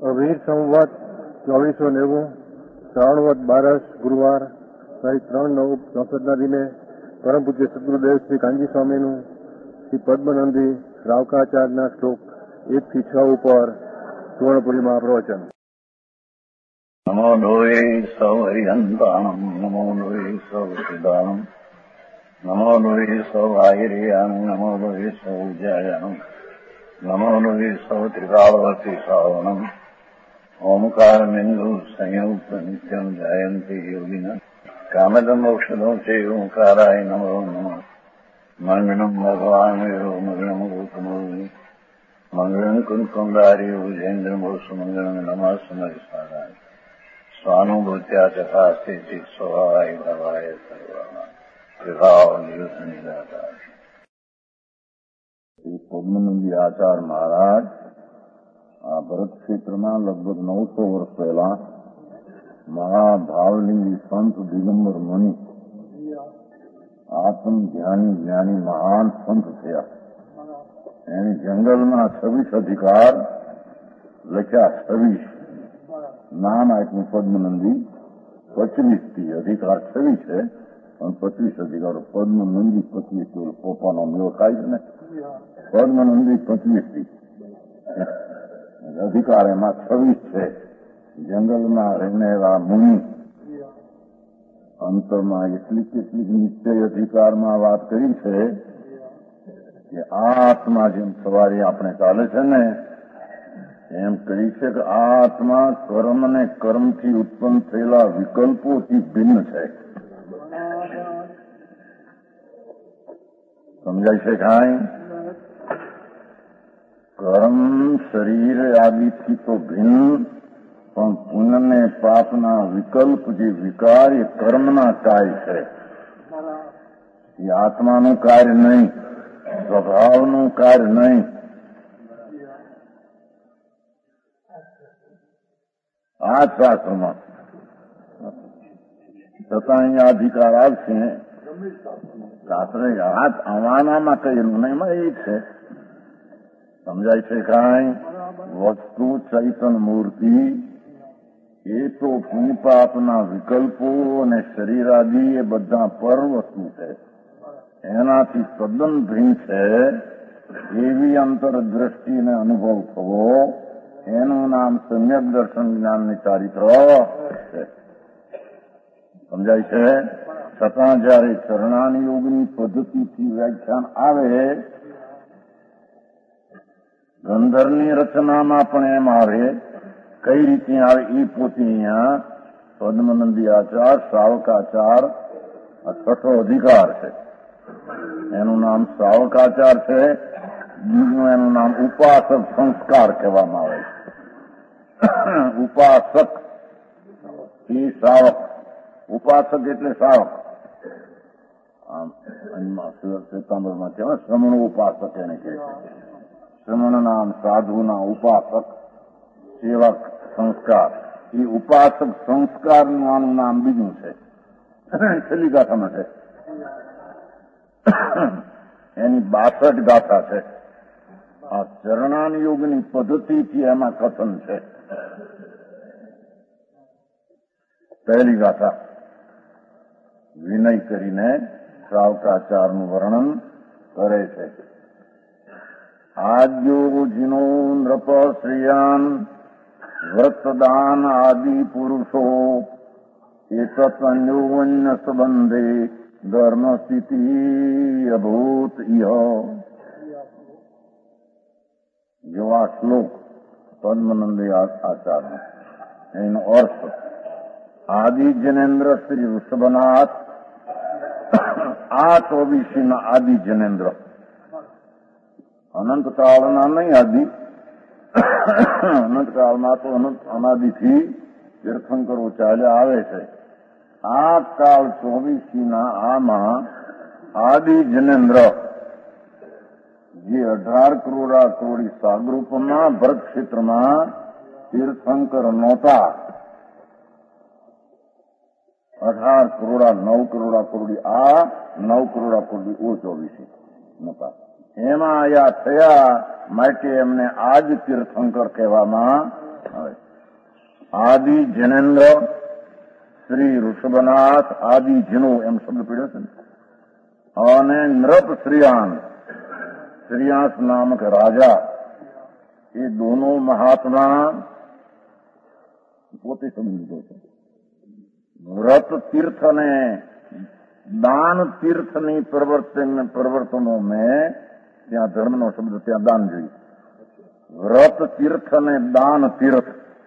અભીર સંવત 2490 શ્રાવણવદ 12 ગુરુવાર તારીખ 3/9/64 દિને પરમ પૂજ્ય સદગુરુદેવ શ્રી કાનજી સ્વામીનું શ્રી પદ્મનંદી શ્રાવકાચાર્યના શ્લોક 1-6 ઉપર સુવર્ણપુરીમાં પ્રવચન. નમો લોહે સૌ હરિહંતાણમ નમો લોહે સૌ સિદ્ધાણમ નમો લોહે સૌ આયર્યાણમ નમો લોહે સૌ જયાણમ નમો લોહે સૌ ત્રિકાળવતી શ્રાવણમ ઓમકારમિંદુ સંયુક્ત નિત્યમ જયંતિ યોગિના કામદમોક્ષદો છે ઓંકારાય નમો નમઃ મંગળમ ભગવાન વિરો મંગળમ ગૌતમોની મંગળમ કુંકુંદારી ઉજેન્દ્રમો સુમંગળમ નમઃ સમરિસારાય સ્વાનુભૂત્યા તથા સ્થિતિ સ્વભાવાય ભવાય સર્વના વિભાવ નિયુત નિરાકાર. શ્રી પદ્મનંદી આચાર્ય મહારાજ આ ભરત ક્ષેત્રમાં લગભગ 900 વર્ષ પહેલા મહાભાવલિંગી સંત દિગંબર મુનિ આત્મ ધ્યાની જ્ઞાની મહાન સંત થયા. એની જંગલમાં 26 અધિકાર લખ્યા. 26 નામ આપ્યું પદ્મનંદી. 25 અધિકાર 26 છે અને 25 અધિકારો. પદ્મનંદી 25 પોપાનો મેળો થાય છે ને, પદ્મનંદી 25 અધિકાર એમાં 26 છે. જંગલમાં રહેનારા મુનિ અંતરમાં એટલી કેટલીક નિશ્ચય અધિકારમાં વાત કરી છે કે આ આત્મા જેમ સવારે આપણે ચાલે છે ને એમ કહી છે કે આ આત્મા કર્મ અને કર્મથી ઉત્પન્ન થયેલા વિકલ્પોથી ભિન્ન છે. સમજાય છે કાંઈ? કર્મ શરીર આદિથી તો ભિન્ન, પણ પુણ્ય ને પાપના વિકલ્પ જે વિકાર એ કર્મના કાર્ય છે. એ આત્માનું કાર્ય નહીં, સ્વભાવનું કાર્ય નહીં. આ શાસ્ત્રમાં છતાં અહીંયા અધિકાર આવશે. શાસ્ત્રે હાથ આવવાનામાં કહેલું નહીં, એમાં એ છે. સમજાય છે કાંઈ? વસ્તુ ચૈતન મૂર્તિ એ તો પુણ્ય પાપના વિકલ્પો અને શરીરાદિ એ બધા પર વસ્તુ છે. એનાથી તદ્દન ભિન્ન છે. એવી અંતરદ્રષ્ટિને અનુભવ થવો એનું નામ સમ્યક દર્શન જ્ઞાનની ચારિત્ર છે. સમજાય છે? છતાં જયારે ચરણાન યોગની પદ્ધતિથી વ્યાખ્યાન આવે, ગંધરની રચનામાં પણ એમ આવે. કઈ રીતે આવે એ પોતે અહીંયા પદ્મનંદી આચાર શ્રાવકાચાર આ 6ઠો અધિકાર છે. એનું નામ શ્રાવકાચાર છે. બીજું એનું નામ ઉપાસક સંસ્કાર કહેવામાં આવે છે. ઉપાસક એ શ્રાવક. ઉપાસક એટલે શ્રાવક. આમ શ્વેતાંબરમાં કહેવાય શ્રમણ ઉપાસક એને કહે છે. શ્રમણ નામ સાધુના ઉપાસક સેવક સંસ્કાર. એ ઉપાસક સંસ્કારનું આનું નામ બીજું છે. છેલ્લી ગાથામાં છે. એની 62 ગાથા છે. આ ચરણાન યોગની પદ્ધતિથી એમાં કથન છે. પહેલી ગાથા વિનય કરીને શ્રાવકાચારનું વર્ણન કરે છે. આદ્યો જીનો નૃપ શ્રેયાન વ્રતદાન આદિ પુરુષો એતન્યોન્ય સંબંધે ધર્મ સ્થિતિ અભૂત ઇહ. જેવા શ્લોક પદ્મનંદી આચાર્ય. એનો અર્થ આદિ જનેન્દ્ર શ્રી ઋષભનાથ. આ 24 આદિ જનેન્દ્ર અનંતકાળના નહીં. આદિ અનંતકાળમાં તો અનાદિથી તીર્થંકરો ચાલ્યા આવે છે. આ કાળ 24 આમાં આદિ જનેન્દ્ર જે 18 કરોડા કરોડી સાગરૂપમાં ભરત ક્ષેત્રમાં તીર્થંકર નહોતા. 18 કરોડા 9 કરોડા કરોડી આ 9 કરોડા કરોડી ઓ 24 નહોતા. એમાં આયા થયા માટે એમને આજ તીર્થંકર કહેવામાં આદિ જનેન્દ્ર શ્રી ઋષભનાથ આદિ જીનો એમ શબ્દ પીડ્યો છે ને. અને નૃપ શ્રીયાંસ નામક રાજા, એ દોનો મહાત્મા પોતે સમજી લીધો છે. વ્રત તીર્થ અને દાન તીર્થની પ્રવર્તનો મેં ત્યાં ધર્મનો શબ્દ ત્યાં દાન જોઈ. વ્રત તીર્થ અને દાન તીર્થ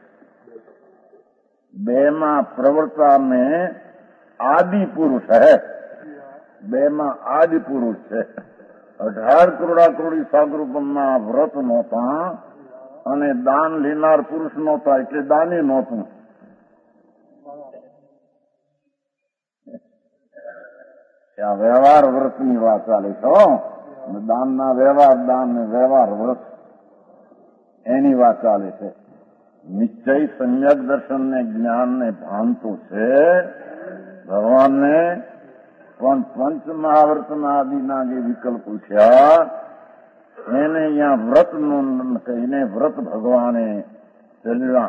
બેમાં પ્રવર્તા મેં આદિ પુરુષ હે. બેમાં આદિ પુરુષ છે. 18 કરોડા કરોડી સાગરૂપમમાં વ્રત નહોતા અને દાન લેનાર પુરુષ નહોતા, એટલે દાની નહોતું. ત્યાં વ્યવહાર વ્રતની વાત ચાલે છે. દાનના વ્યવહાર, દાન ને વ્યવહાર વ્રત એની વાત ચાલે છે. નિશ્ચય સમ્યક દર્શન ને જ્ઞાન ને ભાન તો છે ભગવાનને, પણ પંચ મહાવર્તના આદિના જે વિકલ્પ પૂછ્યા એને અહીંયા વ્રતનું કહીને વ્રત ભગવાને ચલ્યા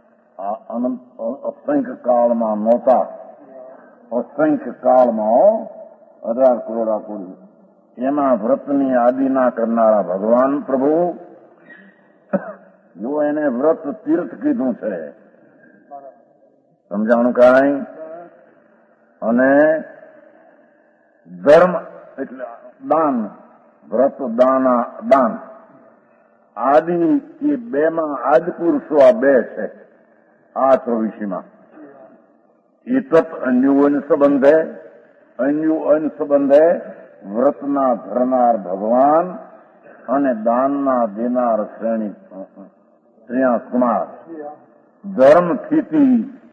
અસંખ્ય કાળમાં નહોતા. અસંખ્ય કાળમાં 18 કરોડા કોડી એમાં વ્રતની આદિના કરનારા ભગવાન પ્રભુ, જો એને વ્રત તીર્થ કીધું છે. સમજાણું કાંઈ? અને ધર્મ એટલે દાન, વ્રત દાન આદિ, એ બેમાં આદિ પુરુષો આ બે છે. આ 24માં એતત અન્યુન સંબંધે વ્રતના ધરનાર ભગવાન અને દાનના દેનાર શ્રેયા કુમાર. ધર્મ સ્થિતિ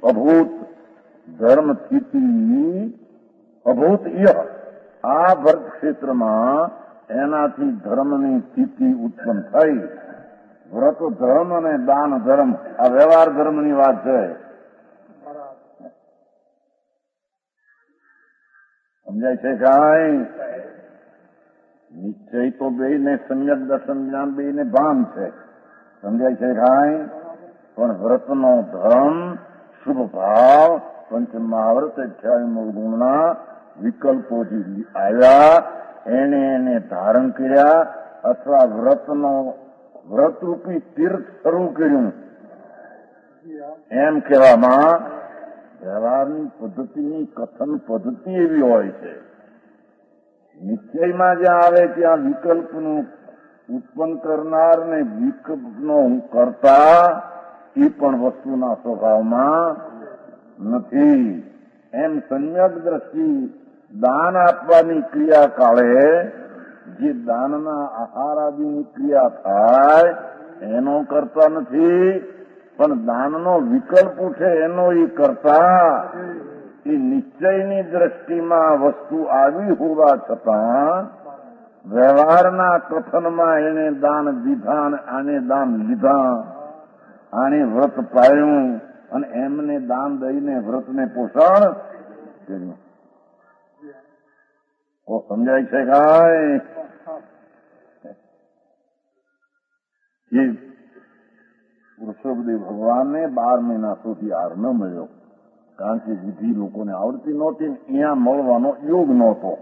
અભૂત આ વર્ગ ક્ષેત્રમાં એનાથી ધર્મની સ્થિતિ ઉત્પન્ન થઈ. વ્રત ધર્મ અને દાન ધર્મ, આ વ્યવહાર ધર્મની વાત છે. સમજાય છે કાંઈ? નિશ્ચય તો બેયને સમ્યક દર્શન જ્ઞાન બેયને ભાન છે. સમજાય છે કાંઈ? પણ વ્રતનો ધર્મ, શુભ ભાવ, પંચ મહાવ્રત 28 ગુણના વિકલ્પોથી આવ્યા, એને ધારણ કર્યા અથવા વ્રતરૂપી તીર્થ શરૂ કર્યું એમ કહેવામાં વ્યવહારની પદ્ધતિની કથન પદ્ધતિ એવી હોય છે. નિશ્ચયમાં જ્યાં આવે ત્યાં વિકલ્પનું ઉત્પન્ન કરનાર ને વિકલ્પનો કરતા એ પણ વસ્તુના સ્વભાવમાં નથી. એમ સમ્યક દ્રષ્ટિ દાન આપવાની ક્રિયા કાળે જે દાનના આહાર આદિની ક્રિયા થાય એનો કરતા નથી, પણ દાનનો વિકલ્પ ઉઠે એનો એ કરતા. એ નિશ્ચયની દ્રષ્ટિમાં વસ્તુ આવી હોવા છતાં વ્યવહારના કથનમાં એને દાન દીધા અને આને દાન લીધા, આને વ્રત પાળ્યું અને એમને દાન દઈને વ્રતને પોષણ કર્યું. સમજાય છે કાંઈ? એ વૃષભદેવ ભગવાનને 12 મહિના સુધી હાર ન મળ્યો, કારણ કે વિધિ લોકોને આવડતી નહોતી, અહીંયા મળવાનો યોગ નહોતો.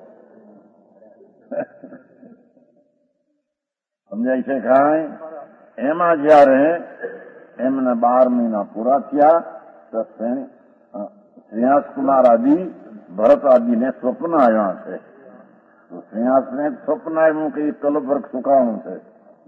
સમજાય છે કાંઈ? એમાં જયારે એમને 12 મહિના પૂરા થયા તો શ્રેયાસ કુમાર આદિ ભરત આદિને સ્વપ્ન આવ્યા છે. તો શ્રેયાસને સ્વપ્ન આવ્યું કે કલ્પવૃક્ષ સુકાવાનું છે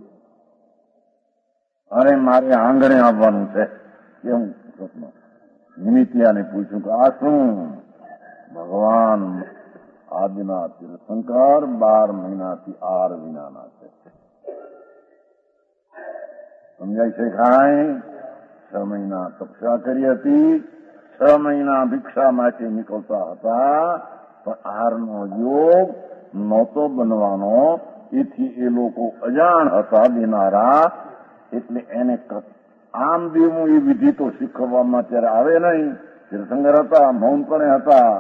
અને મારે આંગણે આવવાનું છે. કેવું સ્વપ્ન? નિમિત્યાને પૂછ્યું કે આ શું? ભગવાન આદિના તીર્થંકર 12 મહિનાથી આર વિનાના છે. સમજાય છે કાંઈ? 6 મહિના તપસ્યા કરી હતી, 6 મહિના ભિક્ષા માટે નીકળતા હતા, પણ આહારનો યોગ નહોતો બનવાનો. એથી એ લોકો અજાણ હતા દેનારા, એટલે એને આમ દેવું એ વિધિ તો શીખવવામાં ત્યારે આવે નહીં. તીર્થંકર હતા, મૌનપણે હતા.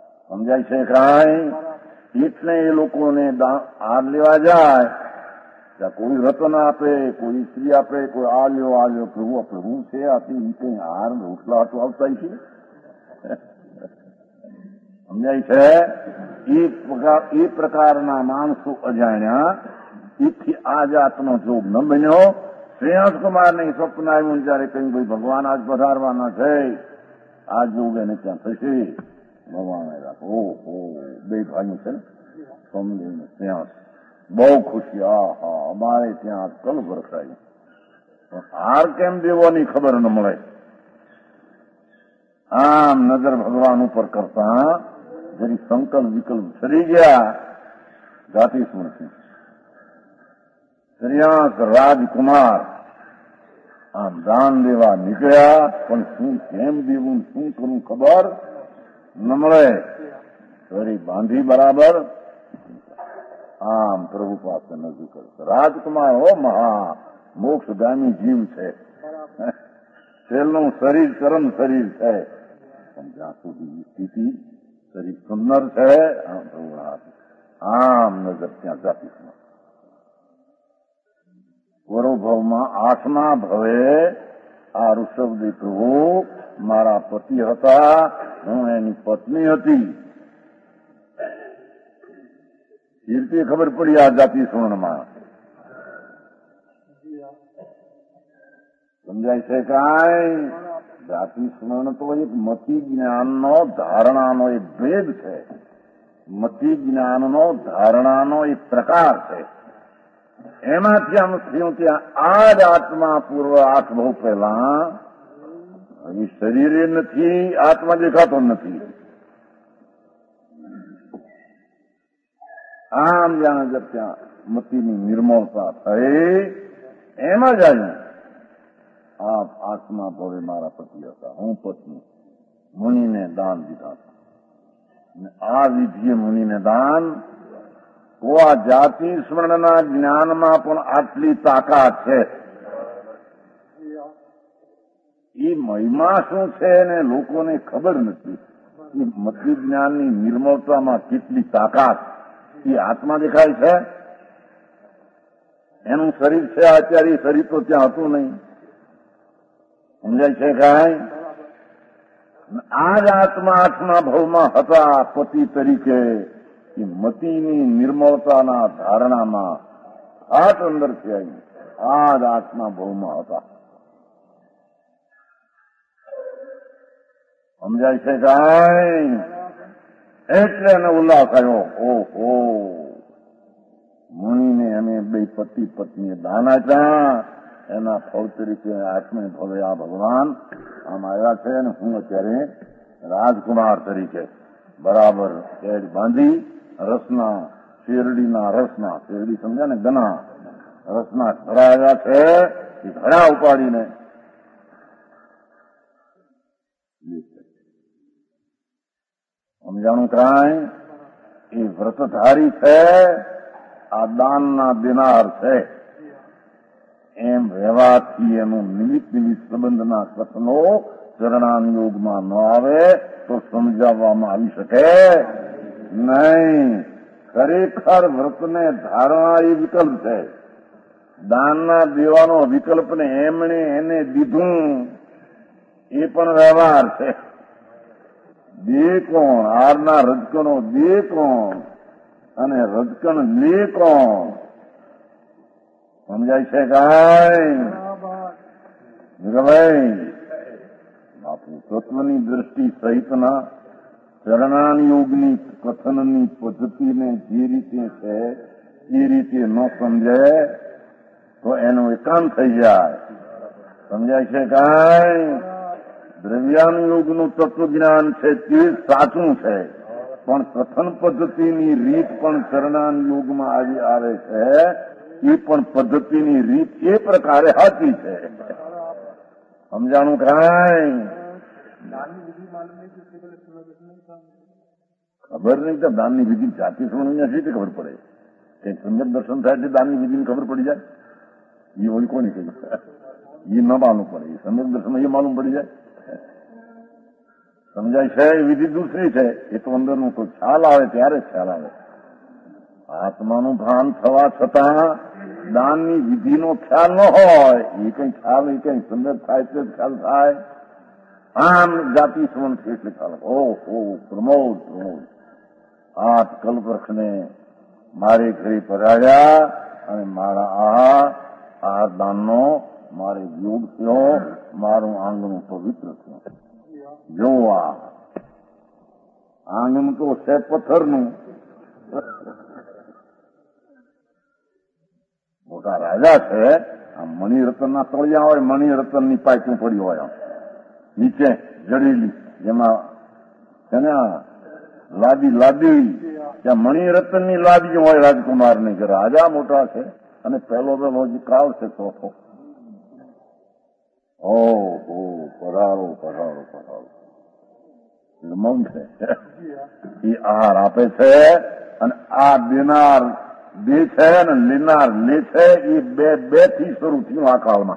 સમજાય છે કાંઈ? એટલે એ લોકોને આહાર લેવા જાય ત્યાં કોઈ રતન આપે, કોઈ સ્ત્રી આપે, કોઈ આ લ્યો પ્રભુ આપણે હું છે આપી એ કઈ હાર રોટલા હાટું આવતા છે. સમજાય છે? એ પ્રકારના માણસો અજાણ્યા એથી આ જાતનો જોગ ન બન્યો. શ્રેયાંસ કુમારને સ્વપ્ન આવ્યું જયારે કહ્યું ભાઈ ભગવાન આજ પધારવાના છે, આ જોગ એને ત્યાં થશે. ભગવાન ઓહો બે ભાઈઓ છે ને સોમદેવ ને શ્રેયાંસ બહુ ખુશી. હા અમારે ત્યાં કલ વરસાય. હાર કેમ દેવાની ખબર ન મળે. આમ નજર ભગવાન ઉપર કરતા જરી સંકલ્પ વિકલ્પ સરી ગયા. જાતિ સ્મૃતિ શ્રેયાંસ રાજકુમાર આમ દાન દેવા નીકળ્યા, પણ શું કેમ દેવું શું કરવું ખબર ન મળે. ફરી બાંધી બરાબર આમ પ્રભુ પાસે નજર કરશે. રાજકુમાર હો મહા મોક્ષગામી જીવ છે. છેલ્લું શરીર ચરમ શરીર છે, પણ જ્યાં સુધી સ્થિતિ શરીર સુંદર છે. આમ નજર ત્યાં જાતિ પૂર્વભવમાં 8મા ભવે આ ઋષભદેવ પ્રભુ મારા પતિ હતા, હું એની પત્ની હતી. કીર્તિ ખબર પડી આ જાતિ સુવર્ણમાં. સમજાય છે કાંઈ? જાતિ સ્મરણ તો એક મતિ જ્ઞાનનો ધારણાનો એક ભેદ છે. મતિ જ્ઞાનનો ધારણાનો એક પ્રકાર છે. એમાંથી આમ થયું કે આ જ આત્મા પૂર્વ 8 બહુ પહેલા એ શરીરે નથી, આત્મા દેખાતો નથી. આમ જ્યાં નજર ત્યાં મતિની નિર્મળતા થઈ. એમાં જ આવ્યું આ 8મા ભવે મારા પતિ હતા, હું પત્ની. મુનિને દાન દીધા હતા. આ વિધિએ મુનિને દાન. તો આ જાતિ સ્મરણના જ્ઞાનમાં પણ આટલી તાકાત છે. એ મહિમા શું છે ને લોકોને ખબર નથી. એ મતિ જ્ઞાનની નિર્મળતામાં કેટલી તાકાત. એ આત્મા દેખાય છે. એનું શરીર છે અત્યારે, શરીર તો ત્યાં હતું નહીં. સમજાય છે કાંઈ? આ જ આત્મા 8મા ભવમાં હતા પતિ તરીકે. એ મતિની નિર્મળતાના ધારણામાં હાથ અંદરથી આવી આ જ 8મા ભવમાં હતા. સમજાય છે કાંઈ? એટલે એને ઉલ્લાસ આવ્યો. ઓહો મુનિને અમે બે પતિ પત્નીએ દાન આપ્યા, એના ફળ તરીકે 8મે ભવે આ ભગવાન આમ આવ્યા છે. અને હું અત્યારે રાજકુમાર તરીકે બરાબર કેદ બાંધી રસના શેરડીના રસના, શેરડી સમજ્યા ને ગના રસના ઘડા આવ્યા છે. એ ઘડા ઉપાડીને સમજાણું કાંઈ? એ વ્રતધારી છે, આ દાનના દેનાર છે. એમ રહેવાથી એનું નિમિત્ત સંબંધના કથનો ચરણાનુયોગમાં ન આવે તો સમજાવવામાં આવી શકે નહીં. ખરેખર વ્રતને ધારણા એ વિકલ્પ છે. દાનના દેવાનો વિકલ્પને એમણે એને દીધું એ પણ વ્યવહાર છે. દે કોણ? હારના રજકણો દે કોણ અને રજકણ લે કોણ? સમજાય છે કાંઈ? બાપુ તત્વની દ્રષ્ટિ સહિતના ચરણાનુયોગની કથનની પદ્ધતિને જે રીતે છે એ રીતે ન સમજે તો એનું એકાંત થઈ જાય. સમજાય છે કાંઈ? દ્રવ્યાનુયોગનું તત્વજ્ઞાન છે તે સાચું છે, પણ કથન પદ્ધતિની રીત પણ ચરણાનુયોગમાં આવી આવે છે. એ પણ પદ્ધતિની રીત એ પ્રકારે સાચી છે. સમજાણું કાંઈ? ખબર નહીં તો દાનની વિધિ જાતિ સમજણ રીતે ખબર પડે. કઈક સમ્યક દર્શન થાય એટલે દાનની વિધિની ખબર પડી જાય. એ હોય કોને કહ્યું? એ ન માલુમ પડે. એ સમ્યક દર્શન એ માલુમ પડી જાય. સમજાય છે? એ વિધિ દૂસરી છે. એ તો અંદરનું કોઈ ખ્યાલ આવે ત્યારે જ ખ્યાલ આવે. આત્માનું ભાન થવા છતાં દાનની વિધિનો ખ્યાલ ન હોય એ કઈ ખ્યાલ એ કઈ સંદર્ભ થાય તે ખ્યાલ થાય. આમ જાતિ સંબંધ એટલે ખ્યાલ ઓહો પ્રમોદ આ કલ્પવૃક્ષને મારે ઘરે પધાર્યા અને મારા આ દાનનો મારે યોગ થયો, મારું આંગણું પવિત્ર થયું. જો આ આંગણું તો છે પથ્થરનું. મોટા રાજા છે, આ મણિરત્નના તળિયા હોય, મણિરત્નની પાઇપું પડી હોય નીચે જડેલી, જેમાં છે ને લાદી ત્યાં મણિરત્નની લાદી હોય રાજકુમારની, કે રાજા મોટા છે અને પહેલો જે કાળ છે ચોથો. ઓહો પધારો પધારો પધારો. મૌન છે એ આહાર આપે છે અને આ દેનાર દે છે અને લેનાર લે છે. એ બે થી શરૂ થયું આ કાળમાં.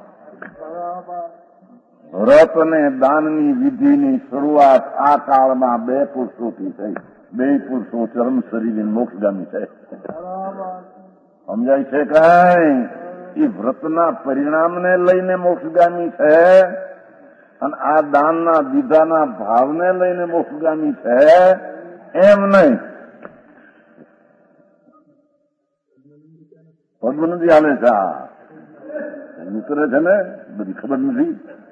વ્રત અને દાનની વિધિની શરૂઆત આ કાળમાં બે પુરુષોથી થઈ. બે પુરુષો ચરમ શરીર મોક્ષગામી છે. સમજાય છે કઈ? એ વ્રતના પરિણામને લઈને મોક્ષગામી છે અને આ દાનના દીધાના ભાવને લઈને મોક્ષગામી છે એમ નહીં. પદ્મ નથી હાલે છે, નીકળે છે ને બધી ખબર નથી.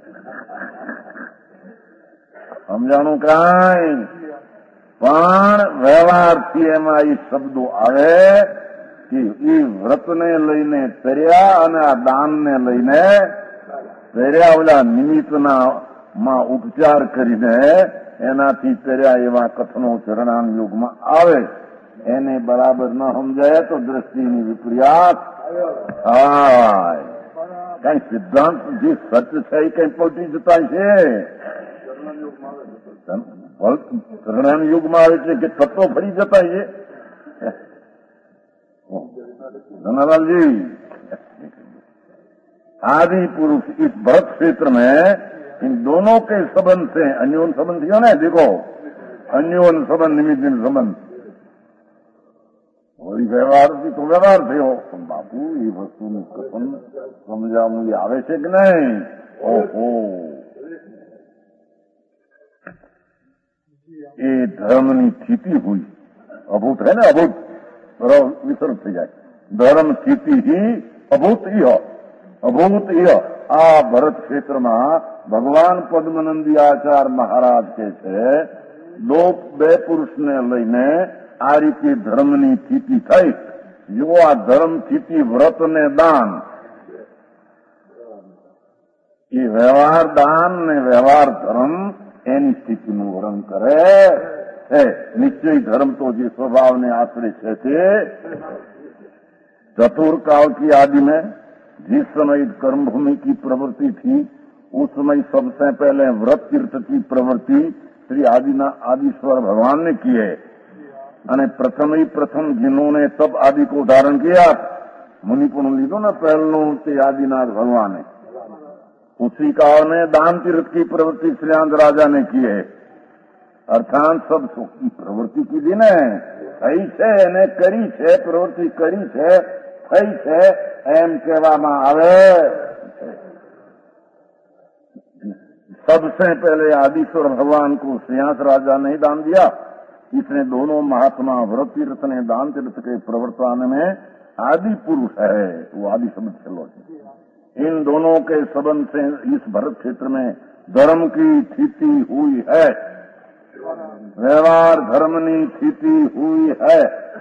સમજાણું કાંઈ? પણ વ્યવહારથી એમાં એ શબ્દો આવે કે એ વ્રતને લઈને તર્યા અને આ દાનને લઈને તર્યા. ઓલા નિમિત્તના માં ઉપચાર કરીને એનાથી તર્યા એવા કથનો ચરણાન યુગમાં આવે. એને બરાબર ન સમજાય તો દ્રષ્ટિની વિપર્યાસ થાય. કઈ સિદ્ધાંત જે સચ છે એ કઈ પલટી જતા છે. ચરણાન યુગમાં આવે છે કે તત્વો ફરી જતા છે. धनालाल आदि पुरुष इस भरत क्षेत्र में इन दोनों के संबंध से अन्योन संबंध थियो ने, देखो अन्योन संबंध निमित्त संबंध वही व्यवहार थी तो व्यवहार थयो. बापू ये वस्तु कथन समझावू आवे छे कि नहीं? ओहो ये धर्मनी स्थिति हुई. अभूत है ना, अभूत विसर्ग થઈ જાય. ધર્મ સ્થિતિ ही अभूत આ ભરત ક્ષેત્રમાં ભગવાન પદ્મનંદી આચાર્ય મહારાજ કે છે બે પુરુષને લઈને આ રીતે ધર્મની સ્થિતિ થઈ. જો આ ધર્મ સ્થિતિ વ્રત ને દાન, એ વ્યવહાર દાન ને વ્યવહાર ધર્મ એની સ્થિતિનું વર્ણન કરે છે. નિશ્ચય ધर्म तो જે स्वभाव ने आश्रय છે તે चतुर काल की आदि में जिस समय कर्मभूमि की प्रवृत्ति थी उस समय सबसे पहले व्रत तीर्थ की प्रवृत्ति श्री आदिश्वर भगवान ने की है. અને પ્રથમ जिन्होंने तब आदि को धारण किया, मुनिपुण लीधो ना पहलू ते आदिनाथ भगवान है. उसी काल में दान तीर्थ की प्रवृत्ति श्रीयांत राजा ने की है. અર્થાત સબ સુખની પ્રવૃત્તિ કીધી ને, થઈ છે એને કરી છે, પ્રવૃત્તિ કરી છે, થઈ છે એમ કહેવામાં આવે. सबसे पहले आदिश्वर भगवान को श्रीयांत राजा ने दान दिया. इसने दोनों महात्मा व्रत तीर्थ ने दान तीर्थ के प्रवर्तन में आदि पुरुष है, वो आदि शब्द चलो. इन दोनों के संबंध से इस भरत क्षेत्र में धर्म की स्थिति हुई है, व्यवहार धर्मनी स्थिति हुई है.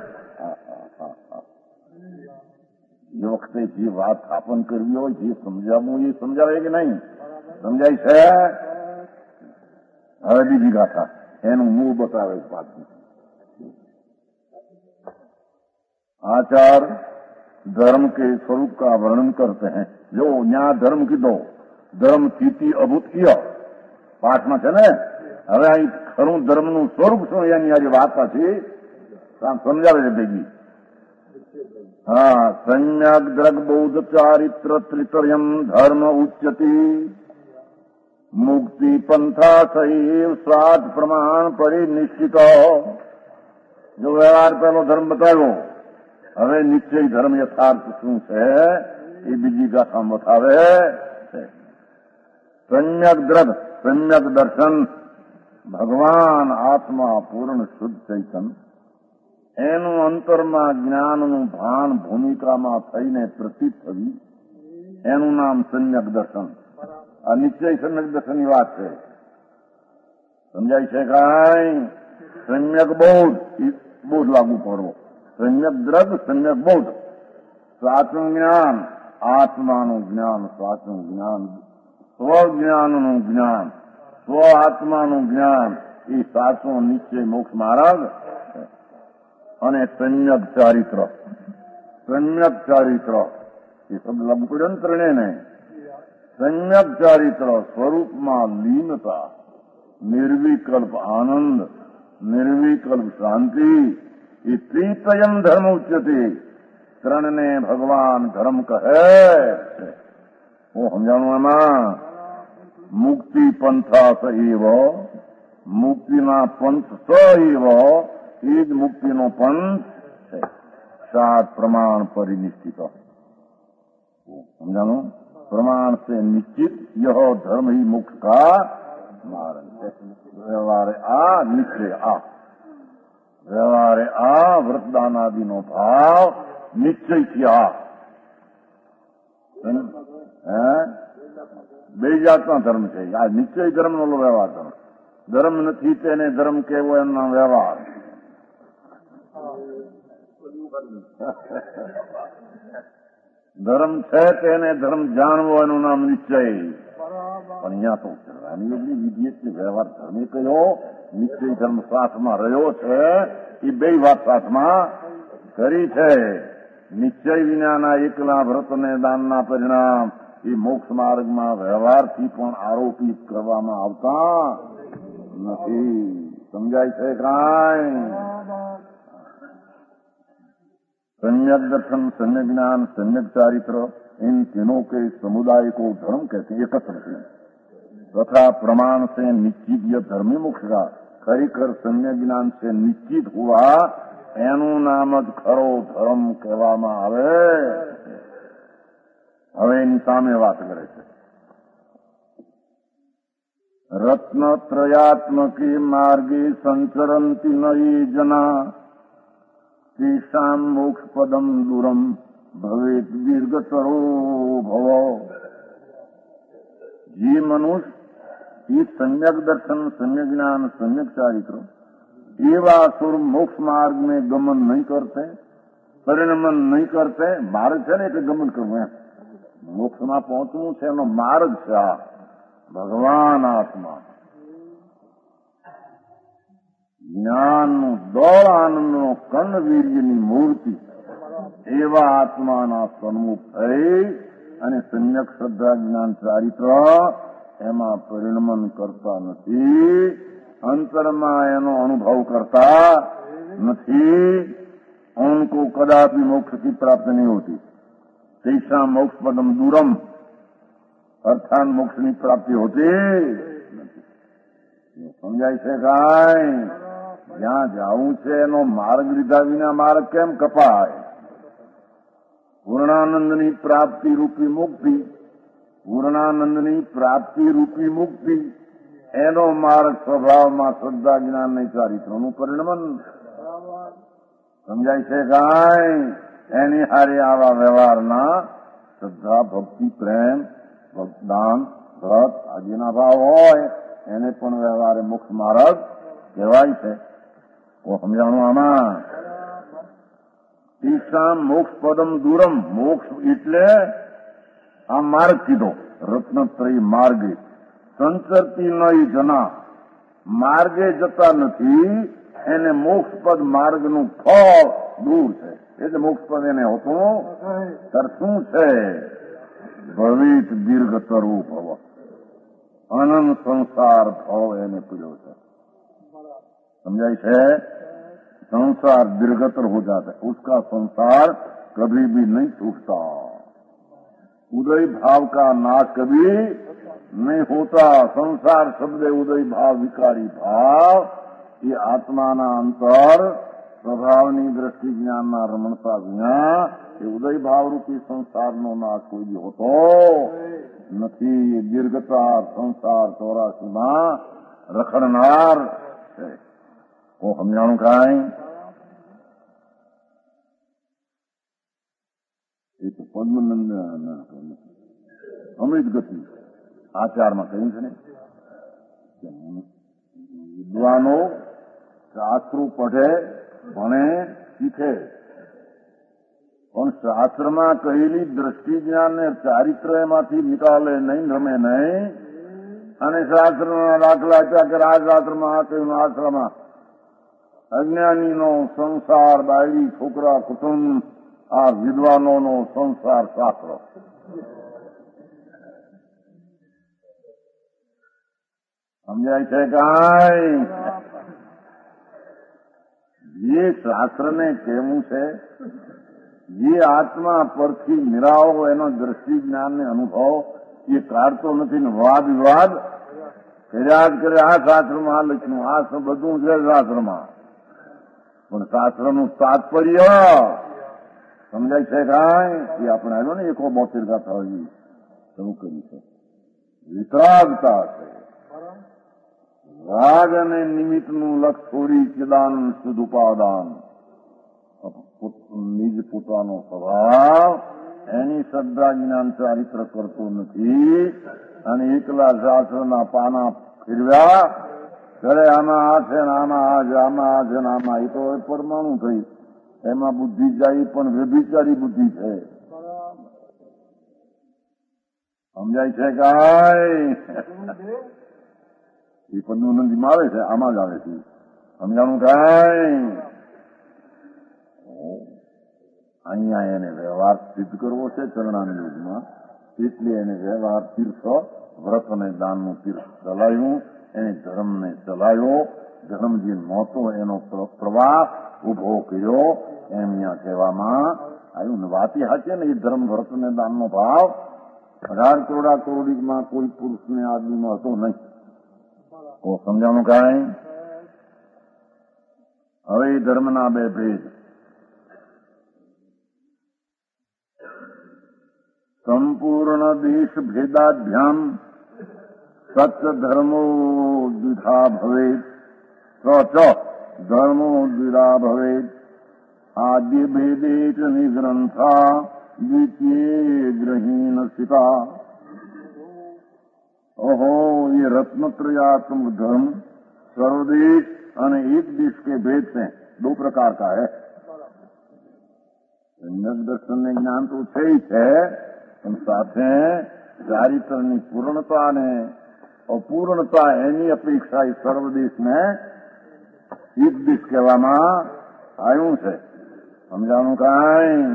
ये वक्त જે વાત સ્થાપન કરવી હોય, જે સમજાવવું એ સમજાવે કે નહીં? સમજાય છે? હવે બીજી ગાથા એનું મૂળ બતાવે. आचार धर्म के स्वरूप का वर्णन करते हैं. जो यहाँ धर्म की दो धर्म स्थिति अभूत पाठ में છે ને. હવે અહીં ખરું ધર્મનું સ્વરૂપ શું એની આજે વાત છે, સમજાવે છે ભેગી. હા, સમ્યક દ્રગ બૌદ્ધ ચારિત્ર ત્રિતર્યમ ધર્મ ઉચ્યતિ મુક્તિ પંથા સૈવ સ્વાદ પ્રમાણ પરિનિશ્ચિત. જો વ્યવહાર પહેલો ધર્મ બતાવ્યો હવે નિશ્ચય ધર્મ યથાર્થ શું છે એ બીજી ગાથા બતાવે છે. સમ્યક દ્રઢ સમ્યક દર્શન ભગવાન આત્મા પૂર્ણ શુદ્ધ ચૈતન એનું અંતરમાં જ્ઞાનનું ભાન ભૂમિકામાં થઈને પ્રતીત થવી એનું નામ સમ્યક દર્શન. આ નિશ્ચય સમ્યક દર્શનની વાત છે. સમજાય છે કાંઈ? સમ્યક બોધ એ બોધ લાગુ કરવો, સમ્યક દ્રઢ સમ્યક બોધ, સાચું જ્ઞાન આત્માનું જ્ઞાન, સાચું જ્ઞાન સ્વજ્ઞાનનું જ્ઞાન, સ્વ આત્માનું જ્ઞાન એ સાચો નિશ્ચય મોક્ષ માર્ગ. અને સમ્યક ચારિત્ર, સમ્યક ચારિત્ર એ શબ્દ લાગુ પડ્યો ને ત્રણેયને. સમ્યક ચારિત્ર સ્વરૂપમાં લીનતા, નિર્વિકલ્પ આનંદ, નિર્વિકલ્પ શાંતિ એ ત્રિતયમ ધર્મ ઉચ્યતે. ત્રણને ભગવાન ધર્મ કહે છે. હું સમજાણું એમાં મુક્તિ પંથા સહીવ, મુક્તિના પંથ સહીવ એ જ મુક્તિનો પંથ છે. સાત પ્રમાણ પરિનિષ્ઠિત. સમજાણું? प्रमाण से निश्चित यह धर्म ही मोक्ष का मार्ग है. व्यवहारे आ निश्चय आ, व्यवहारे आ व्रतदानादिनो भाव निश्चयથી આ. બે જાતનો ધર્મ છે. આ નિશ્ચય ધર્મ નો વ્યવહાર ધર્મ. ધર્મ નથી તેને ધર્મ કહેવો એમનો વ્યવહાર. ધર્મ છે તેને ધર્મ જાણવો એનું નામ નિશ્ચય. પણ અહીંયા તો કરવાની એટલી વિધિ એટલી વ્યવહાર ધર્મે કયો નિશ્ચય ધર્મ સાથમાં રહ્યો છે એ બે વાત સાથમાં કરી છે. નિશ્ચય વિનાના એકલા વ્રત અને દાનના પરિણામ એ મોક્ષ માર્ગમાં વ્યવહારથી પણ આરોપિત કરવામાં આવતા નથી. સમજાય છે કાંઈ? सम्यक दर्शन, सम्यक ज्ञान, सम्यक चारित्र इन तीनों के समुदाय को धर्म कहते एकत्र है. तथा प्रमाण से निश्चित यह धर्मी मोक्ष का खरीखर सम्यक ज्ञान से निश्चित हुआ એનું નામ જ ખરો ધર્મ કહેવામાં આવે. હવે એની સામે વાત કરે છે. રત્નત્રયાત્મકે માર્ગે સંચરંતી નયે જના તેષામ મોક્ષ પદમ દૂરમ ભવેત દીર્ઘતરો ભવ. જે મનુષ્ય એ સમ્યક દર્શન, સમ્યક જ્ઞાન, સમ્યક ચારિત્ર એવા સુર મોક્ષ માર્ગ में गमन नहीं करते, પરિણમન નહીં કરते. માર્ગ છે ને એટલે ગમન કરવું એમ. મોક્ષમાં પહોંચવું છે એનો માર્ગ છે આ ભગવાન આત્મા. જ્ઞાનનું દોળ, આનંદનો કંડ વીર્યની મૂર્તિ એવા આત્માના સન્મુખ થઈ અને સમ્યક શ્રદ્ધા જ્ઞાન ચારિત્ર એમાં પરિણમન કરતા નથી, અંતરમાં એનો અનુભવ કરતા નથી. उनको कदापि मोक्ष की प्राप्ति नहीं होती. तेषां मोक्ष पदम दूरम अर्थात मोक्षની પ્રાપ્તિ હોતી નથી. સમજાય છે કાંઈ? જ્યાં જવું છે એનો માર્ગ લીધા વિના માર્ગ કેમ કપાય? પૂર્ણાનંદની પ્રાપ્તિ રૂપી મુક્તિ, પૂર્ણાનંદની પ્રાપ્તિ રૂપી મુક્તિ એનો માર્ગ સ્વભાવમાં શ્રદ્ધા જ્ઞાન નહીં ચારિત્રનું પરિણમન. સમજાય છે કાંઈ? એની હારે આવા વ્યવહારના શ્રદ્ધા, ભક્તિ, પ્રેમ, દાન, વ્રત આદિના ભાવ હોય એને પણ વ્યવહારે મોક્ષ માર્ગ કહેવાય છે. સમજાણું આમાં? ઈશામ મોક્ષ પદમ દૂરમ. મોક્ષ એટલે આ માર્ગ કીધો, રત્નત્રયી માર્ગે સંચરતી નહીં જના. માર્ગે જતા નથી એને મોક્ષપદ માર્ગનું ફળ દૂર છે. એટલે મોક્ષપદ એને હોતું તર શું છે? ભવિત દીર્ઘતરો ભવ. અનંત સંસાર ભવ એને પીડ્યો છે. समझाई है? संसार दीर्घतर हो जाता है, उसका संसार कभी भी नहीं छूटता. उदय भाव का नाश कभी नहीं होता. संसार शब्द उदय भाव, विकारी भाव ये आत्माना अंतर સ્વભાવની દ્રષ્ટિ જ્ઞાનના રમણતા વિના એ ઉદય ભાવરૂપી સંસારનો નાશ કોઈ દી હોતો નથી. દીર્ઘતા સંસાર 84માં રખડનાર છે. હું સમજાણું કાંઈ? એ તો પદ્મનંદ અમૃત ગતિ આચારમાં કહ્યું છે ને, વિદ્વાનો શાસ્ત્રો પઢે, ભણે, શીખે, પણ શાસ્ત્રમાં કહેલી દ્રષ્ટિ જ્ઞાન ને ચારિત્ર એમાંથી નિકાલે નહીં, રમે નહીં. અને શાસ્ત્રના દાખલા ત્યાં કે આ શાસ્ત્રમાં આ કહ્યું, આ શાસ્ત્રમાં અજ્ઞાનીનો સંસાર, બાયડી, છોકરા, કુટુંબ, આ વિદ્વાનોનો સંસાર શાસ્ત્ર. સમજાય છે કાંઈ? જે શાસ્ત્રને કહેવું છે, જે આત્મા પરથી નિરાવો એનો દ્રષ્ટિ જ્ઞાન ને અનુભવ એ કાઢતો નથી ને વાદ વિવાદ કર્યા જ કરે. આ શાસ્ત્રમાં આ લખ્યું, આ બધું છે શાસ્ત્રમાં, પણ શાસ્ત્રનું તાત્પર્ય સમજાય છે કાંઈ? એ આપણે આવ્યો ને 172 ગાથા શરૂ કરી છે. વિતરાગતા છે. રાગ અને નિમિત્તનું લક્ષ છોડી ચિદાન સુદુપાદાન, નિજ પોતાનો સ્વભાવ, એની શ્રદ્ધા જ્ઞાન ચારિત્ર કરતો નથી. અને એકલા શાસ્ત્રના પાના ફેરવ્યા ત્યારે આમાં આ છે ને આમાં આ છે, આમાં આ છે ને આમાં, એ તો પરમાણુ થઈ. એમાં બુદ્ધિ જાય પણ વ્યભિચારી બુદ્ધિ છે. સમજાય છે કાંઈ? એ પદ્મનંદીમાં આવે છે, આમાં જ આવે છે. સમજાણું કાંઈ? અહીંયા એને વ્યવહાર સિદ્ધ કરવો છે ચરણાનુયોગમાં, એટલે એને વ્યવહાર તીર્થ, વ્રત અને દાનનું તીર્થ ચલાવ્યું, એને ધર્મને ચલાવ્યો, ધર્મ જે નહોતો એનો પ્રવાહ ઉભો કર્યો, એમ અહીંયા કહેવામાં આવ્યું. ને વાતી હાચે ને, એ ધર્મ, વ્રત અને દાનનો ભાવ 18 કરોડા કરોડીમાં કોઈ પુરુષને આદમીમાં હતો નહીં. સમજાણું કાંઈ? હવે ધર્મના બે ભેદ. સંપૂર્ણ દેશ ભેદાભ્યામ સત્ય ધર્મો દ્વિધા ભવેત, સ ધર્મો દ્વિધા ભવેત. આદ્ય ભેદે ચ નિગ્રંથા દ્વિતીય ગ્રહીણ સિતા. ओहो, ये रत्नत्रयात्मक धर्म सर्वदेश અને एक देश के भेद से 2 प्रकार का है. सम्यक दर्शन ने ज्ञान तो છે ही છે, પણ સાથે ચારિત્રની પૂર્ણતા ને અપૂર્ણતા એની અપેક્ષા એ સર્વદેશ ને એક દેશ કહેવામાં આવ્યું છે. સમજાણું કાંઈ?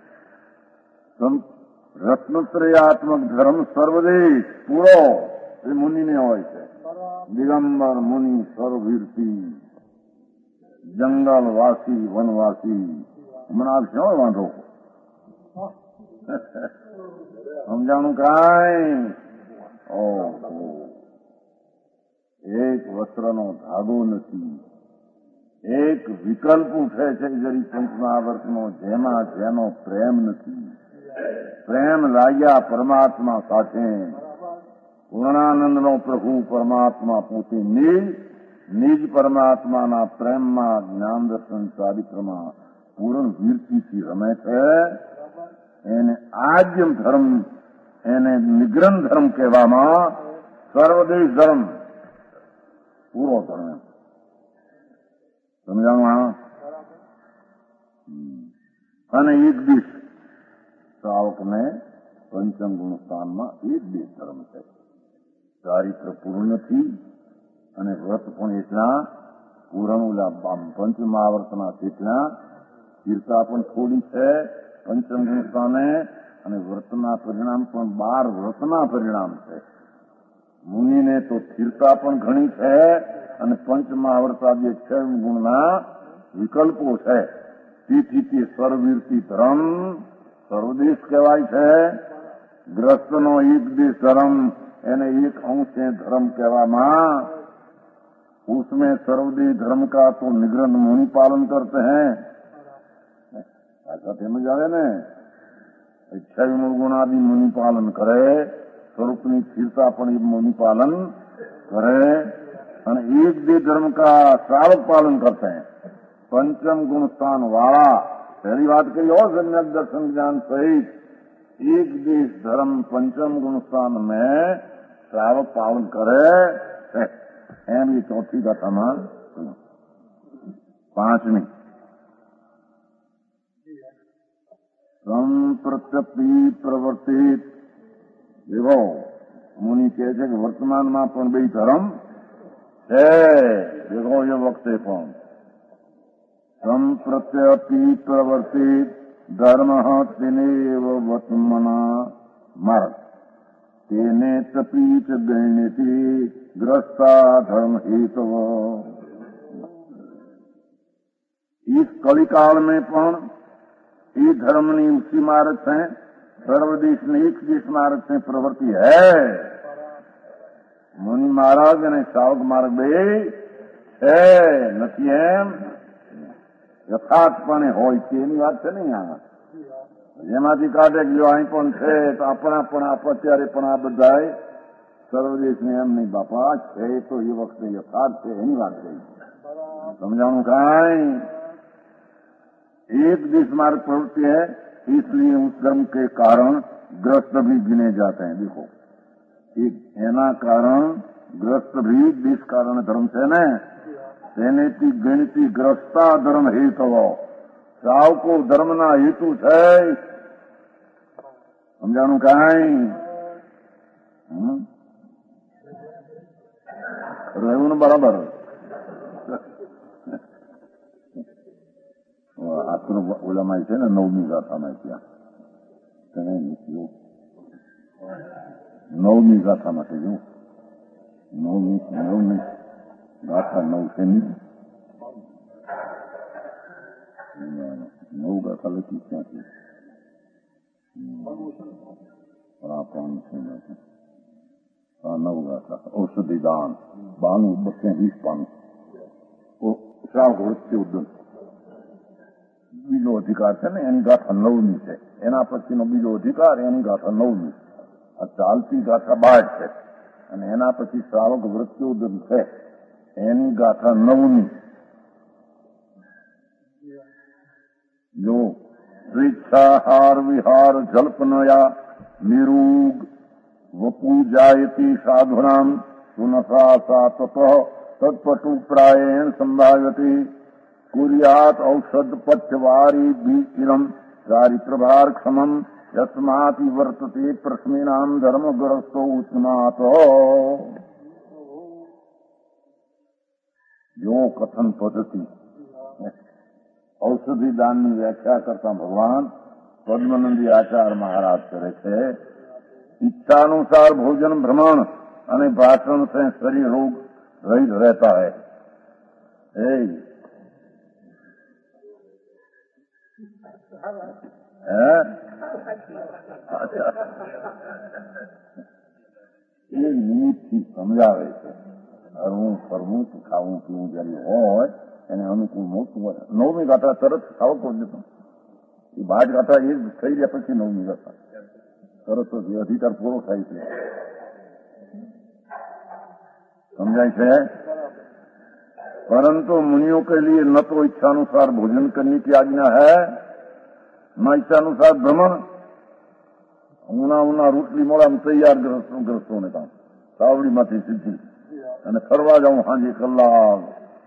રત્નત્રયાત્મક ધર્મ સર્વદેશ પૂરો એ મુનિને હોય છે. દિગંબર મુનિ, સર્વવીરતી, જંગલવાસી, વનવાસી. હમણાં છે વાંધો. સમજાણું કાંઈ? એક વસ્ત્રનો ધાગો નથી, એક વિકલ્પ ઉઠે છે જરી પંચમહાવર્તનો, જેમાં જેનો પ્રેમ નથી. પ્રેમ લાગ્યા પરમાત્મા સાથે. પૂર્ણાનંદનો પ્રભુ પરમાત્મા પોતે નિજ પરમાત્માના પ્રેમમાં, જ્ઞાન દર્શન ચારિત્રમાં પૂર્ણ વીરતીથી રમે છે. એને આદ્યમ ધર્મ, એને નિગ્રહ ધર્મ કહેવામાં. સર્વદેશ ધર્મ પૂરો ધર્મ. સમજાણું? અને એક દિશ શ્રાવકને પંચમ ગુણ સ્થાનમાં એક દેશ ધર્મ છે. ચારિત્ર પૂર્ણ નથી અને વ્રત પણ એટલા પૂર્ણ, ઓલા પંચમહાવર્તના કેટલા સ્થિરતા પણ થોડી છે પંચમ ગુણ સ્થાને, અને વ્રતના પરિણામ પણ 12 વ્રતના પરિણામ છે. મુનિને તો સ્થિરતા પણ ઘણી છે અને પંચમહાવર્તાદિ 6 ગુણના વિકલ્પો છે. તેથી તે સર્વવીરતી ધર્મ સર્વદેશ કહેવાય છે. ગ્રસ્તનો એક દેશ ધર્મ, એને એક અંશે ધર્મ કહેવામાં. उसमें सर्वदेश धर्म का तो निग्रह मुनि पालन करते हैं। ऐसा समझ आवे ने, इच्छा गुणादि मुनि पालन करे, स्वरूपनी स्थिरता पण मुनि पालन करे, અને એક દે ધર્મ का श्रावक पालन करते हैं। पंचम गुण स्थान वाला, पहली बात कही और सम्यक दर्शन ज्ञान सहित एक देश धर्म पंचम गुण स्थान में श्रावक पालन करे। एम ये चौथी कथा में। पांचवी, संप्रत्यपि प्रवर्तित। देखो मुनि कहे છે કે વર્તમાનમાં પણ બે ધર્મ છે। देखो ये वक्त है कौन संप्रत्यपि प्रवर्तित धर्म तेनेव वर्तमना मार्ग तेने तपीच गण्यति ग्रस्ता धर्म हेतु। इस कलिकाल में पण ये धर्मनी उसी मार्ग से सर्वदेश ने एक देश मार्ग से प्रवृत्ति है। मुनि महाराज ने श्रावक मार्ग बे है નથી એમ યથાર્થપણે હોય છે એની વાત છે નહીં। આ જેમાંથી કાઢે કે જો અહીં પણ છે તો આપણા પણ અત્યારે પણ આ બધાય સર્વદેશને એમ નહીં બાપા છે તો એ વખતે યથાર્થ છે એની વાત કહી। સમજાણું કાંઈ? एक देश मार्ग प्रवृत्ति है, इसलिए उस धर्म के कारण ग्रस्त भी गिने जाते हैं। देखो एक एना कारण ग्रस्त भी देश कारण धर्म से न तेने गणती ग्रस्ता धर्म हेतु। साव को धर्म ना हेतु है। समझाणु काई रहू बराबर। આખરું ઓલામાં છે ને 9મી ગાથામાં ત્યાં 9મી ગાથામાં છે જો 9મી ગાથા 9 છે નહીં 9 ગાથા લખી ક્યાં છે આ 9 ગાથા ઔષધિ દાન 92 પાનું શ્રાવ વૃત્તિ ઉદ્દન બીજો અધિકાર છે ને એની ગાથા 9મી છે। એના પછીનો બીજો અધિકાર એની ગાથા 9મી। આ ચાલતી ગાથા 12 છે અને એના પછી શ્રાવક વૃત્યોદન છે એની ગાથા 9મી। જો સ્વેચ્છાહાર વિહાર જલ્પનયા નિરૂગ વપુ જાયતી સાધુનામ સુનસા सा ततः तत्पटु प्रायेण संभाव्यते कुर्यात औषध पथ्यवारी बीचिरम चारित्रभार क्षमम यस्माति वर्तते प्रश्मीनाम धर्म ग्रस्तो उत्मात। जो कथन पद्धति औषधि दान की व्याख्या करता भगवान पद्मनंदी आचार्य महाराज करे छे। इच्छानुसार भोजन भ्रमण અને ભાષણ से शरीर रोग रहित रहता है। એ નિમિત્તથી સમજાવે છે। હરવું ફરવું ખાવું પીવું જયારે હોય એને અનુકૂળ મોટું હોય। 9મી ગાથા તરત ખાવ કરી દેતો એ 12 ગાથા એ થઈ રહ્યા પછી 9મી ગાથા તરત જ અધિકાર પૂરો થાય છે। समझाई है। परंतु मुनियों के लिए न तो इच्छानुसार भोजन करने की आज्ञा है न इच्छानुसार भ्रमण। उना रोटली मोड़ा तैयार ग्रस्तों ने काम सावड़ी माथी सीधी અને ફરવા જાઉં હાંજે કલાક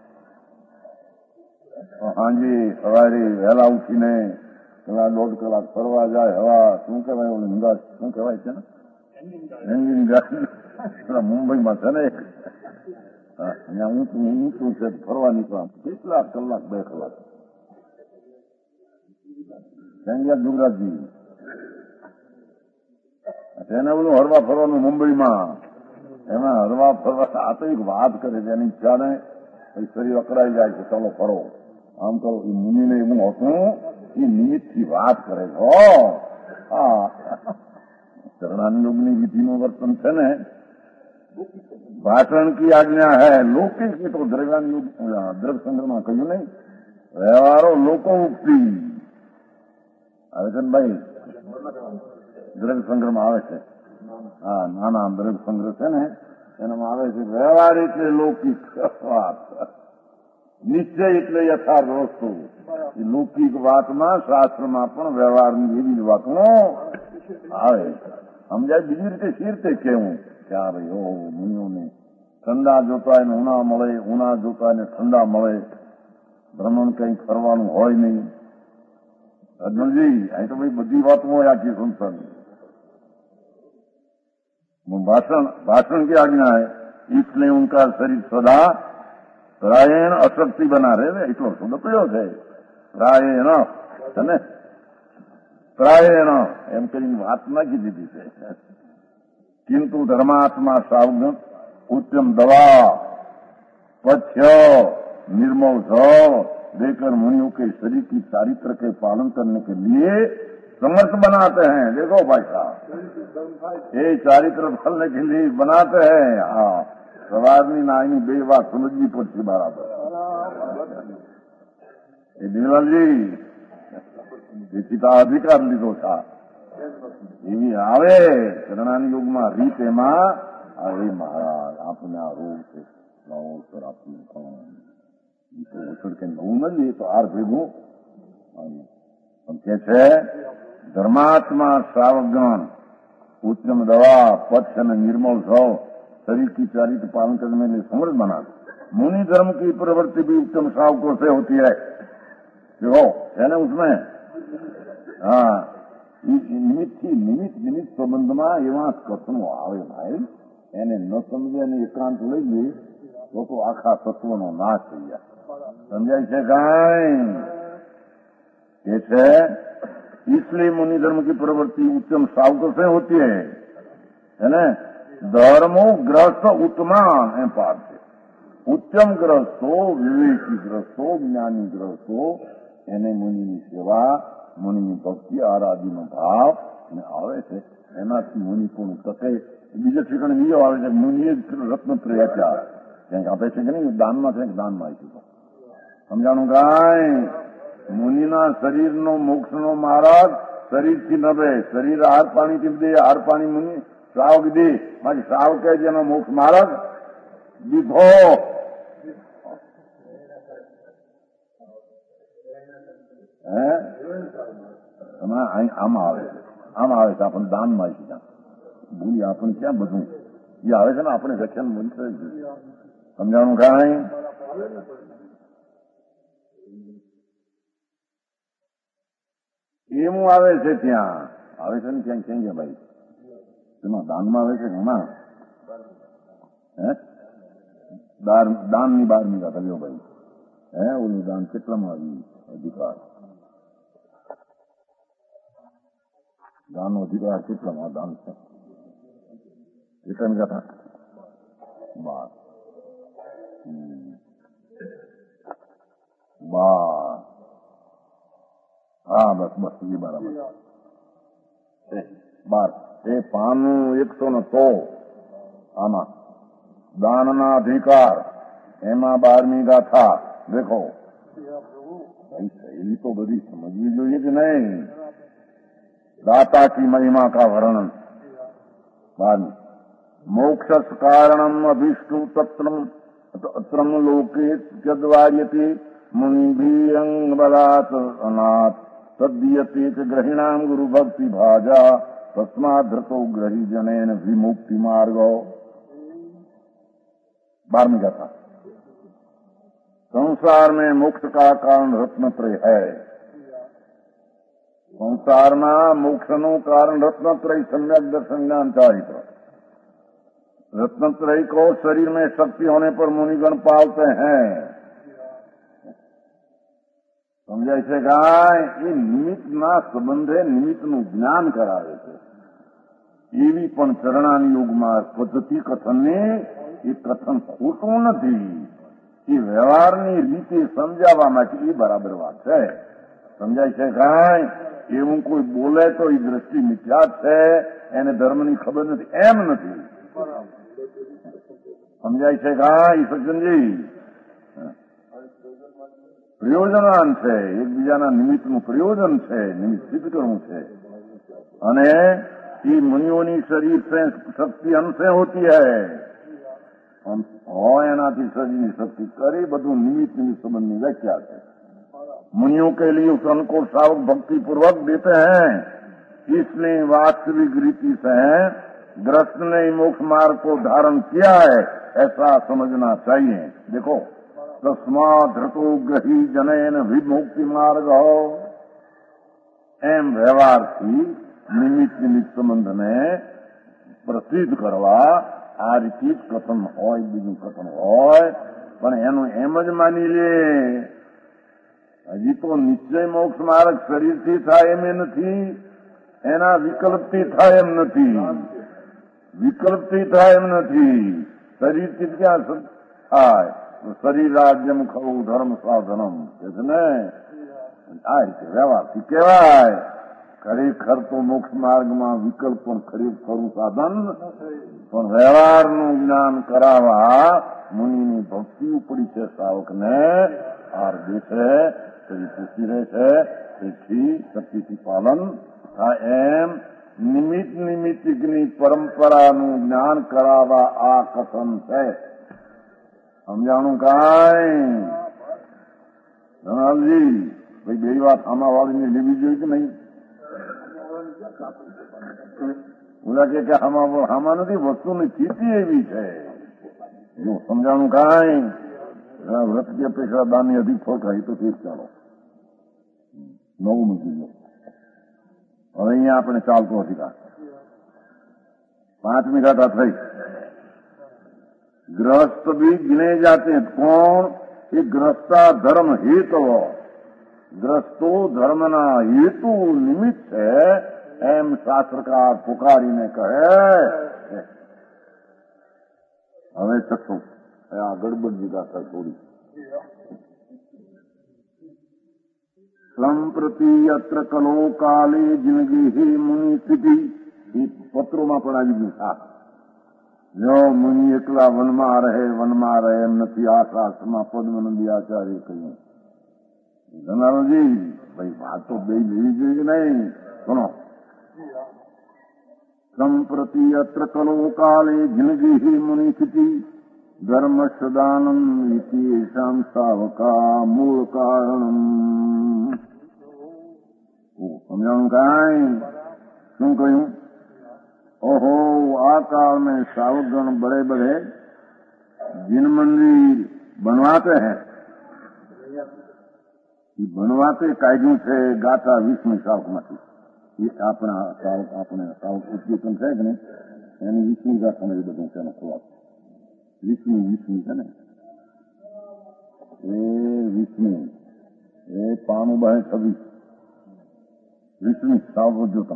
હાંજે સવારે વહેલા ઉઠીને કલાક 1.5 કલાક ફરવા જાય। હવા શું કહેવાય ઓલું હિંગાસ શું કહેવાય છે ને એન્જિન ગાડી મુંબઈમાં છે ને એક અહીંયા ઊંચું છે ફરવા નીકળવા કેટલા કલાક 2 કલાક ગુજરાતજી એને બધું હરવા ફરવાનું મુંબઈમાં એમાં હરવા ફરવા આ તો એક વાત કરે છે એની ઈચ્છા ને શરીર અકળાઈ જાય છે ચાલો ફરો આમ કરો। એ મુનિને એવું હતું એ નિમિત્તથી વાત કરે છે। ચરણાનુયોગની વિધિનું વર્તન છે ને भाषण की आज्ञा है, लौकिक की तो द्रव्य संग्रह में कह્યું नहीं, व्यवहारो लोको मुक्ति આવે છે ને ભાઈ, દ્રવ્ય સંગ્રહમાં આવે છે. હા, નાના દ્રવ્ય સંગ્રહ છે ને એનામાં આવે છે વ્યવહાર એટલે લૌકિક વાત, નિશ્ચય એટલે યથાર્થ વસ્તુ. એ લૌકિક વાતમાં શાસ્ત્રમાં પણ વ્યવહારની એવી જ વાતો આવે. સમજાય બીજી રીતે સી રીતે કેવું કે આ ભાઈ ઓ મુનિઓને ઠંડા જોતા એને ઉના મળે, ઉના જોતા એને ઠંડા મળે, ભ્રમણ કંઈ ફરવાનું હોય નહીં. અર્જુનજી અહીં તો ભાઈ બધી વાતો હોય આખી સંસારની. भाषण की आज्ञा है, इसलिए उनका शरीर सदा प्रायण अशक्ति बना रहे. એટલો શબ્દ કયો છે પ્રાયણ, અને પ્રાયણ એમ કરીને વાત નાખી દીધી છે. किंतु धर्मात्मा सावगन उत्तम दवा पथ्य निर्मल जल देकर मुनियों के शरीर की चारित्र के पालन करने के लिए समर्थ बनाते हैं. देखो भाई साहब, ये चारित्र फलने के लिए बनाते हैं. हाँ, सवारनी नायनी बे बात समझनी पड़ती बराबर. ये दिलवालजी સીતા અધિકાર લીધો છે એવી આવે ચરણાની યુગમાં રીત એમાં આવે. મહારાજ આપને આ રોગ છે, નવો સર આપને ઉછળ કે નવું નથી, તો આર ભેગું પણ કે છે धर्मात्मा श्रावकगण उत्तम दवा पथ्य અને निर्मल जल शरीर की चारित्र पालन करने में समर्थ बना. मुनि धर्म की प्रवृत्ति भी उत्तम श्रावकों से होती है. देखो है ना उसमें, हाँ, નિમિત્ત સંબંધમાં એવા કથનો આવે ભાઈ, એને ન સમજે ને એકાંત લઈ લે તો આખા તત્વનો નાશ થઈ જાય. સમજાય છે કાંઈ? એ છે इसलिए मुनि धर्म की प्रवृत्ति उत्तम श्रावकों से होती है ना. धर्मो ग्रस्त उत्तमान एम पाठ है. उत्तम ग्रस्तो, विवेकी ग्रस्तो, ज्ञानी ग्रस्तो એને મુનિની સેવા, મુનિની ભક્તિ, આરાધીનો ભાવ અને આવે છે. એનાથી મુનિ પણ ટકે. બીજે ઠેકાણે બીજો આવે છે મુનિએ રત્નત્રય આપ્યા, ક્યાંક આપે છે કે નહીં, દાનમાં છે કે દાનમાં આપ્યું. સમજાણું કાંઈ? મુનિના શરીરનો મોક્ષનો માર્ગ શરીરથી નભે. શરીર આહાર પાણીથી દે, આહાર પાણી મુનિ શ્રાવક દે. બાકી શ્રાવકે જેનો મોક્ષ માર્ગ દીધો. આમાં આવે છે આપણને દાનમાં આવી છે. ભૂલી આપણને ક્યાં બધું એ આવે છે ને, આપણે વ્યાખ્યાન બનશે. સમજાણું કાંઈ? એવું આવે છે, ત્યાં આવે છે ને, ક્યાંક ક્યાં ગયા ભાઈ? એમાં દાનમાં આવે છે એમાં દાનની 12મી વાત આવ્યો ભાઈ. ઓલું દાન કેટલામાં આવ્યું? અધિકાર, દાનનો અધિકાર કેટલામાં દાન છે? કેટલાની કથા? 12. હા બસ એ બરાબર. 12 એ પાનું 100 આમાં દાનના અધિકાર, એમાં 12મી ગાથા. દેખો भाई, शैली तो बड़ी समझनी चाहिए कि नहीं. दाता की महिमा का वर्णन. मोक्ष कारणम अभिष्टु तत्रम लोके यद्वार्यते मुनि अंग बलात् अनाथ तद्दीयते च ग्रहिणाम गुरु भक्ति भाजा तस्मात् धृतो ग्रही जनेन विमुक्ति मार्गो. 12મી गाथा. संसार में मोक्ष का कारण रत्नत्रय है. संसारमा मोक्षનું કારણ रत्नत्रय सम्यक दर्शन ज्ञान चारित्र. रत्नत्रय को शरीर में शक्ति होने पर मुनिगण पालते हैं. સમજાય છે કાંઈ? એ નિમિત્તના સંબંધે નિમિત્તનું જ્ઞાન કરાવે છે. એવી પણ ચરણાની યોગમાં પદ્ધતિ કથનની એ કથન ખોટું નથી. એ વ્યવહારની રીતે સમજાવવા માટે એ બરાબર વાત છે. સમજાય છે કાંઈ? એવું કોઈ બોલે તો એ દ્રષ્ટિ મિથ્યા છે, એને ધર્મની ખબર નથી એમ નથી. સમજાય છે કાંઈ સજ્જનજી? પ્રયોજનાન છે, એકબીજાના નિમિત્તનું પ્રયોજન છે, નિમિત્ત સિદ્ધ કરવું છે. અને ये मुनियों शरीर से शक्ति हमसे होती है और एनाथी शरीर शक्ति करे બધું निमित्त संबंधी व्याख्या है. मुनियों के लिए उस अन्न को श्रावक भक्ति पूर्वक देते हैं, इसलिए वास्तविक रीति से गृहस्थ ने मोक्ष मार्ग को धारण किया है ऐसा समझना चाहिए. देखो, तस्मात् धृतो ग्रही जनेन विमुक्ति मार्ग हो एम व्यवहार थी નિમિત્ત સંબંધને પ્રસિદ્ધ કરવા આ રીતે જ કથન હોય, બીજું કથન હોય, પણ એનું એમ જ માની લે. હજી તો નિશ્ચય મોક્ષ માર્ગ શરીરથી થાય એમ નથી, એના વિકલ્પથી થાય એમ નથી, વિકલ્પથી થાય એમ નથી. શરીરથી ક્યાં થાય? શરીર રાજ્યમ ખરું ધર્મ સાધનમ છે ને, આ રીતે વ્યવહારથી કહેવાય. ખરેખર તો મોક્ષ માર્ગમાં વિકલ્પ પણ ખરું સાધન, પણ વ્યવહારનું જ્ઞાન કરાવવા મુનિની ભક્તિ ઉપડી છે. સાવકને હાર દે છે, શરીર પૂછી રહે છે, તેથી શક્તિથી પાલન થાય એમ નિમિત્તની પરંપરાનું જ્ઞાન કરાવવા આ કથન છે. સમજાણું કાંઈ? ધનાલજી ભાઈ, બે વાત આમાં વાળીને લેવી જોઈએ કે નહીં? બોલા કે આમાં નથી, વસ્તુની સ્થિતિ એવી છે. જો સમજાણું કાંઈ? વ્રત की अपेक्षा दानी अधिक फल है तो ठीक. ચાલો નવું મૂકી દો. હવે અહીંયા આપણે ચાલતો અધિકાર 5મી ગાથા થઈ. गृहस्थ भी गिने जाते हैं. कौन? ये गृहस्था धर्म हेतु, ग्रस्तो धर्मना हेतु निमित्त है एम शास्त्रकार पुकारीने કહે. હવે ચક્ષુ આ ગડબડની ગાથા થોડી. સંપ્રતિ અત્ર કલો કાલે જિંદગી મુનિ સ્થિતિ, એ પત્રોમાં પણ આવી ગયું. હા, જો મુનિ એકલા વનમાં રહે એમ નથી. આ શાસ્ત્રમાં પદ્મનંદી આચાર્ય કહ્યું. ધનાલજી ભાઈ, વાત તો બે લેવી જોઈએ નહીં. સુનો, સંપ્રતિ અત્ર કલો કાલે જિંદગી મુનિ સ્થિતિ ધર્મ સદાનમ ઇતિશામ સાવકા મૂળ કારણમ. સમજાણું કાંઈ? શું કહ્યું? ओहो, आ काल में सावकगण बड़े बड़े जिन मंदिर बनवाते हैं, बनवाते कायदों से गाथा 20મી સાવકમાંથી. એ આપણા આપણે સાવક ઉદ્યોગન છે કે નહીં, એની 20મી ગાથા એ બધું છે. એનો ખોરાક 20મી છે ને, એ 20મી, એ 95-26 20મી સાવક ઉદ્યોગન.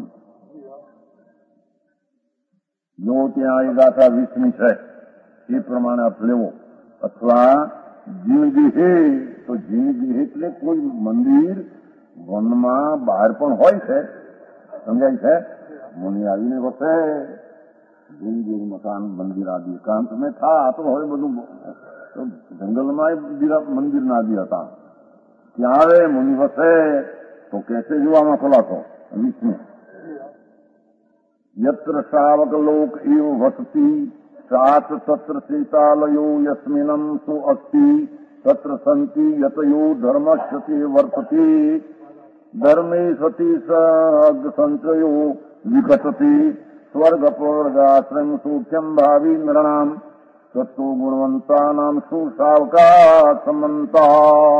જો ત્યાં એ ગાથા 20મી છે એ પ્રમાણે આપ લેવો. અથવા જિંદગી હે તો જિંદગી એટલે કોઈ મંદિર વનમાં બહાર પણ હોય છે. સમજાય છે? મુનિ આવીને વસે જિંદગી મકાન મંદિર આદિ એકાંત મેં થા. તો હવે બધું જંગલમાં મંદિર ના આદિ હતા. ત્યાં આવે મુનિ વસે તો કેસે જોવામાં ખોલાતો 20મી. यत्र शावक लोक एव वसति सात तत्र सीतालयो यस्मिनं सु अस्ति तत्र सन्ति यतयो धर्मस्य वर्तते धर्मे सति सग संचयो विकसति स्वर्ग पवर्गाश्रम सूक्ष्म भावी नृणाम सत्तो गुणवंतानां सुशावका समन्ता.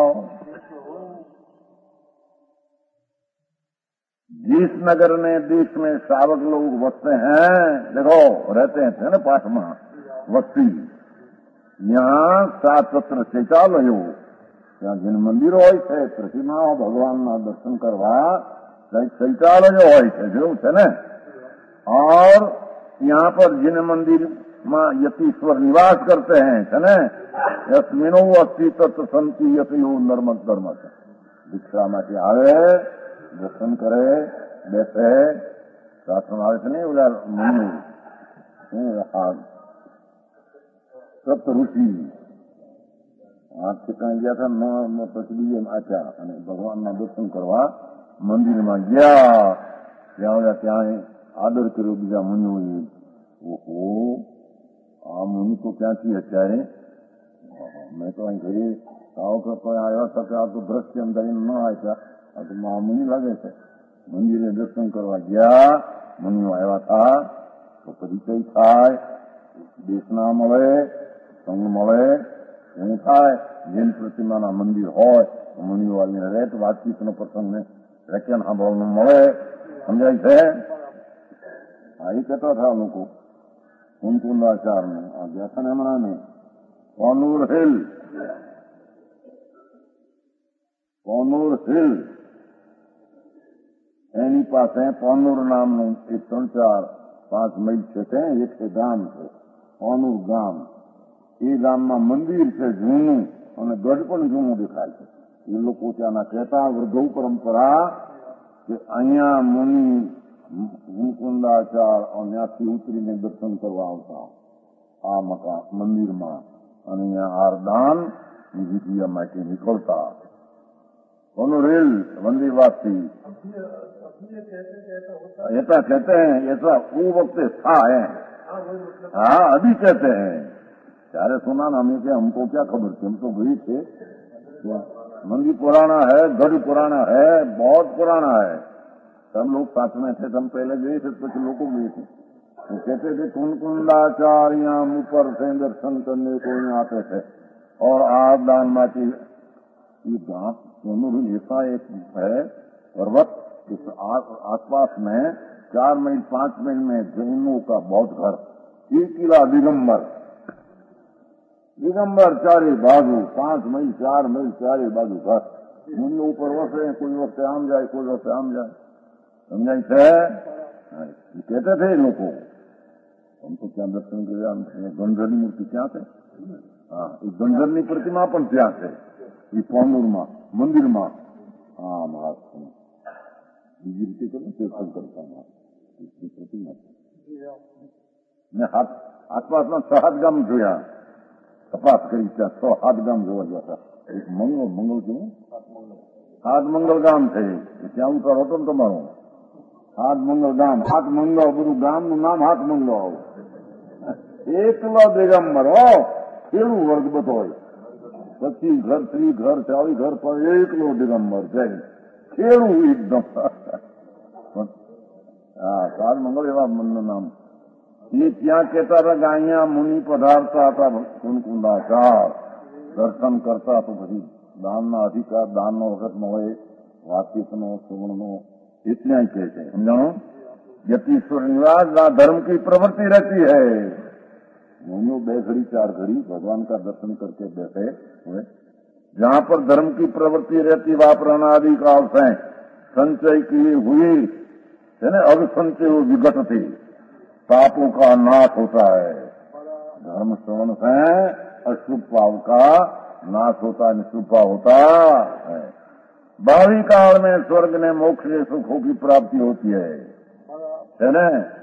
जिस नगर में देश में शावक लोग बसते हैं, देखो रहते हैं ना पाठ में वस्ती, यहाँ 7 તત્ર શૌચાલયો, ત્યાં जिन મંદિરો હોય છે, પ્રતિમા ભગવાનના દર્શન કરવા શૌચાલયો હોય છે, જેવું છે ને. और यहाँ पर जिन मंदिर में यतीश्वर निवास करते हैं, है ना, यस्मिनो अस्ति तत्र संति यतयो नर्मद धर्म. दीक्षा માટે આવે, દર્શન કરે, બેસે, શાસ્ત્રમાં આવે છે ને ઓલા મંદિર સપ્ત ઋષિ આ ઠેકાણે ગયા હતા પછી બીજે આચ્યા અને ભગવાનના દર્શન કરવા મંદિરમાં ગયા. ત્યાં આદર કર્યો બીજા મુનિઓએ. ઓહો, આ મુનિ તો ક્યાંથી અત્યારે મેં તો અહીં ઘરે સાવ કરતો આવ્યા હતા કે આ તો દ્રશ્ય અંધારીને ન આપ્યા, આ તો મહામુનિ લાગે છે. મંદિરે દર્શન કરવા ગયા, મુનિઓ આવ્યા હતા તો પરિચય થાય, દેશના મળે, સંગ મળે, શું થાય. જૈન પ્રતિમાના મંદિર હોય તો મુનિઓ આવીને રહે તો વાતચીતનો પ્રસંગને વ્યાખ્યાન સાંભળવાનું મળે. સમજાય છે? હા, એ કહેતા હતા લોકો કુંકુંદાચારને આ ગયા હતા ને હમણાં ને કોનુર હિલ એની પાસે કોનુર નામનું એક 3-4-5 માઇલ છે ત્યાં એક ગામ છે કોનુર ગામ. એ ગામમાં મંદિર છે જૂનું અને ગઢ પણ જૂનું દેખાય છે. એ લોકો ત્યાંના કહેતા વૃદ્ધો પરંપરા કે અહીંયા મુનિ મુકુંદાચાર ત્યાંથી ઉતરીને દર્શન કરવા આવતા આ મકાન મંદિરમાં અને અહીંયા હારદાન વિધિયા માટે નીકળતા. કોનું રેલ મંદિરવાसी ऐसा कहते हैं, ऐसा वो वक्त था है. हाँ, अभी कहते हैं. ત્યારે सुना ना हमें क्या, हमको क्या खबर थी, हम तो गए थे. मंदिर पुराना है, गढ़ पुराना है, बहुत पुराना है. सब लोग साथ में थे, हम पहले गए थे, कुछ लोग गए थे. तो कहते थे कुंकुंदाचार्य यहाँ ऊपर से दर्शन करने को यहाँ आते थे और आप दान माची. ये गांव दोनों ऐसा एक है पर्वत, इस आसपास में 4 मील 5 मील में जैनों का बौद्ध घर, 1 किला दिगंबर चारे बाजू 5 मील 4 मील चारे बाजू घर. मुनि ऊपर वसे, कोई वक्त आम जाए, कोई वक्त आम जाए. समझाई थे? कहते थे लोग को. हम तो क्या दर्शन किया, गंधर्वनी मूर्ति क्या थे. हाँ, गंधर्वनी प्रतिमा पण ત્યાં છે એ પોંદુરમાં મંદિરમાં. હા, મહારાજ બીજી રીતે કરે તીર્થન કરતા પ્રતિમા. મેં આસપાસના 6-7 ગામ જોયા, તપાસ કરી ત્યાં 6-7 ગામ જોવા ગયા હતા. એક મંગળ કેવું 7 મંગળ ગામ છે ત્યાં ઉતારો હતો ને તમારો. 7 મંગળ ગામ, 7 મંગળ બધું ગામનું નામ 7 મંગળ. એકલો દિગંબર ખેડૂ વર્ગ બધો હોય, 25 ઘર 30 ઘર 40 ઘર પર એકલો દિગંબર જાય ખેડૂ એકદમ. હા, 7 મંગળ એવા મનનું નામ. એ ત્યાં કહેતા હતા કે અહીંયા મુનિ પધારતા હતા કુંકુંદાચાર, દર્શન કરતા તો પછી દાનના અધિકાર, દાનનો વખત મળે, વાતચીતનો સુવર્ણનો इतना ही कहते हैं. समझाओ, यतीश्वर निवास जहाँ धर्म की प्रवृत्ति रहती है, मुनियों 2 घड़ी 4 घड़ी भगवान का दर्शन करके बैठे हुए. जहाँ पर धर्म की प्रवृत्ति रहती वहाँ पर अनादिकाल से संचय की हुई है ना, अब संचय विघट थी, पापों का नाश होता है. धर्म श्रवण से अशुभ पाप का नाश होता है, निशुभ पाप होता है. भावी काल में स्वर्ग ने मोक्ष के सुखों की प्राप्ति होती है ना.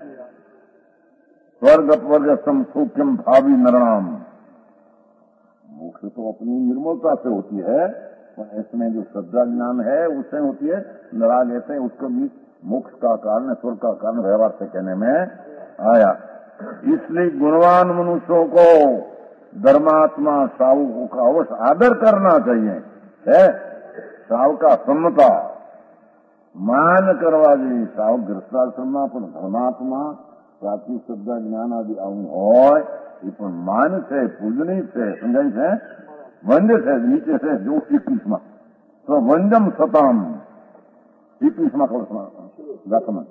स्वर्ग अपवर्ग सम सूक्ष्म भावी नरणाम. मोक्ष तो अपनी निर्मलता से होती है, पर इसमें जो श्रद्धा ज्ञान है उससे होती है. नराग ऐसे उसको भी मोक्ष का कारण, स्वर्ग का कारण व्यवहार से कहने में आया. इसलिए गुणवान मनुष्यों को धर्मात्मा साधु का अवश्य आदर करना चाहिए है. સાવ કા સમ્મતા માન કરવા જોઈએ. સાવ ગ્રસ્તાશ્રમમાં પણ ધર્માત્મા પ્રાથમિક શ્રદ્ધા જ્ઞાન આદિ આવું હોય એ પણ માન છે, પૂજનીય છે. સમજાય છે? વંદ છે, નીચે છે જો 21માં તો વંદમ સતામ 21માં કળશમાં દાખમાં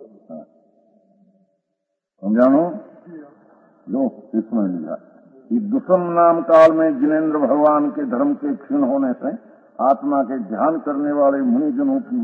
સમજાણું जो इसमें लिखा. दुष्म नाम काल में जिनेन्द्र भगवान के धर्म के क्षीण होने से आत्मा के ध्यान करने वाले मुनिजनों की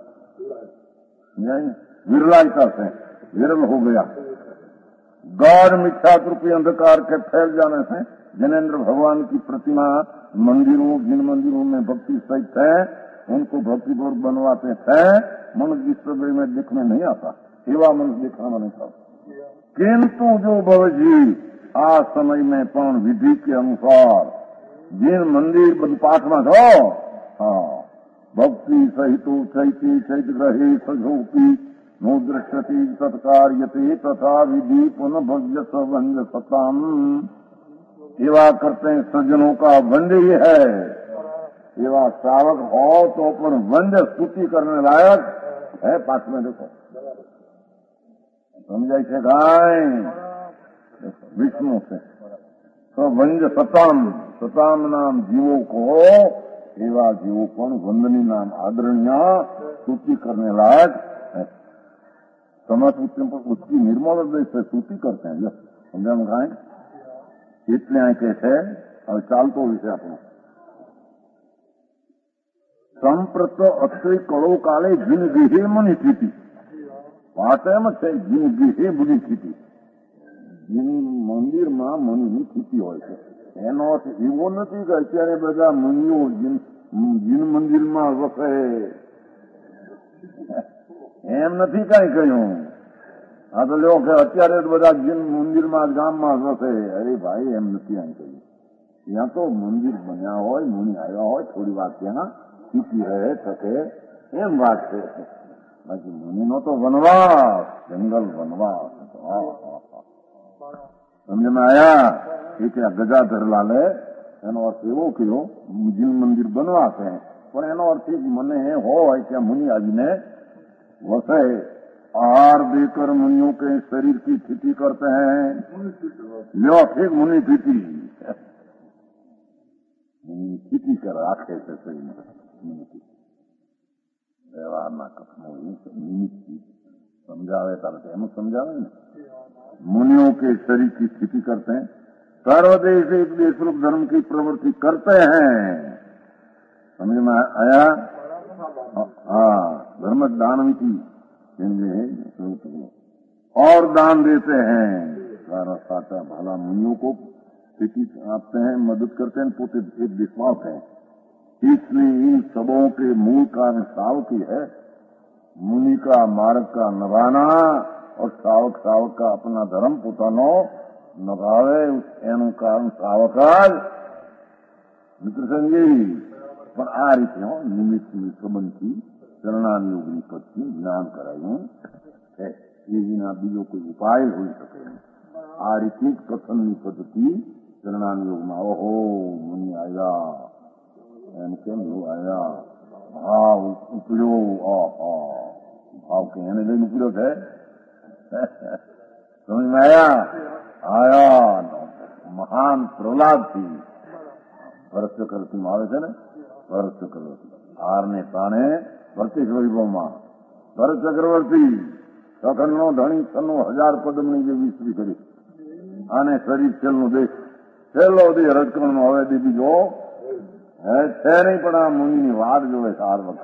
विरलायता से विरल हो गया. गाढ़ मिथ्या रूपी अंधकार के फैल जाने से जिनेन्द्र भगवान की प्रतिमा मंदिरों, जिन मंदिरों में भक्ति सहित है उनको भक्तिपूर्वक बनवाते थे. मनुष्य इस समय में दिखने नहीं आता, सेवा मनुष्य दिखाना नहीं था. किंतु जो भवजी आ समय में पण विधि के अनुसार जिन मंदिर बन पाठ में थो हाँ भक्ति सहितो चैती चैत ग्रहे सजोपी नो दृश्यति सत्कार्यते तथा विधि पुनः भव्य सवंज सताम सेवा करते हैं सज्जनों का वंद ही है सेवा श्रावक हो तो पर वंद स्तुति करने लायक है पाठ में देखो समझाई છે ગાય विष्णु से तो वंज सताम नाम जीवों को एवा जीवों को वंदनी नाम आदरणीय स्तुति करने लायक है समाज उसकी निर्मल हृदय से स्तुति करते हैं जो समझा गाय એટલે આ કે છે હવે ચાલતો વિશે આપણો સંપ્રત અક્ષય કળો કાલે જીન ગીહે મની સ્થિતિ વાત એમ છે જીન ગીહે બની સ્થિતિ જીન મંદિરમાં મનીની સ્થિતિ હોય છે એનો અર્થ એવો નથી કે અત્યારે બધા મુનિઓ જીન મંદિરમાં વસે એમ નથી કઈ કહ્યું હા તો લો કે અત્યારે બધા જીન મંદિરમાં ગામમાં વસે અરે ભાઈ એમ નથી અહીં કહ્યું ત્યાં તો મંદિર બન્યા હોય મુનિ આવ્યા હોય થોડી વાર ત્યાં સ્થિતિ રહે શકે એમ વાત છે બાકી મુનિનો તો વનવાસ જંગલ વનવાસ સમજમાં આયા એ કે ગજાધરલાલે એનો અર્થ એવો કર્યો જીન મંદિર બનવા છે પણ એનો અર્થ મને હોય ત્યાં મુનિ આવીને વસે आहार देकर मुनियों के शरीर की स्थिति करते हैं लो ठीक मुनि स्थिति कर आखे से शरीर में व्यवहार ना कथनो निमित्त समझावे तारे एम समझावे ने मुनियों के शरीर की स्थिति करते हैं सर्वदेश एक देश रूप धर्म की प्रवृत्ति करते हैं समझ में आया हाँ धर्म दान की और दान देते हैं सारा साचा भाला मुनियों को स्थिति आपते हैं मदद करते हैं पोते एक विश्वास है इसलिए इन सबों के मूल कारण सावकी है मुनि का मार्ग का नभाना और सावक का अपना धर्म पोतानो नभावे एनु कारण सावकाज मित्र संगी पर आ रीते हो निमित्त संबंध की શરણાનિયોગની પદથી જ્ઞાન કરાયું છે એ વિના બીજો કોઈ ઉપાય હોઈ શકે નહીં આ રીતની કથનની પદ્ધતિ શરણાનિયોગમાં ઓહો મુનિ આવ્યા એમ કેમ એવું આવ્યા ભાવ ઉપડ્યો ભાવ કે એને લઈને ઉપડ્યો છે સમજમાં આયા મહાન પ્રહલાદથી ભરત ચક્રવર્તીમાં આવે છે ને ભરત ચક્રવર્તી હારને તાણે ભરતી વૈભવમાં ભરત ચક્રવર્તી સખનનો ધણી 1000 પદમની જે વિસ્તરી કરી આને શરીર છેલ્લો દેહ રજકણનો હવે દે બીજો હે છે નહીં પણ આ મુનિની વાત જોવે સાર વખત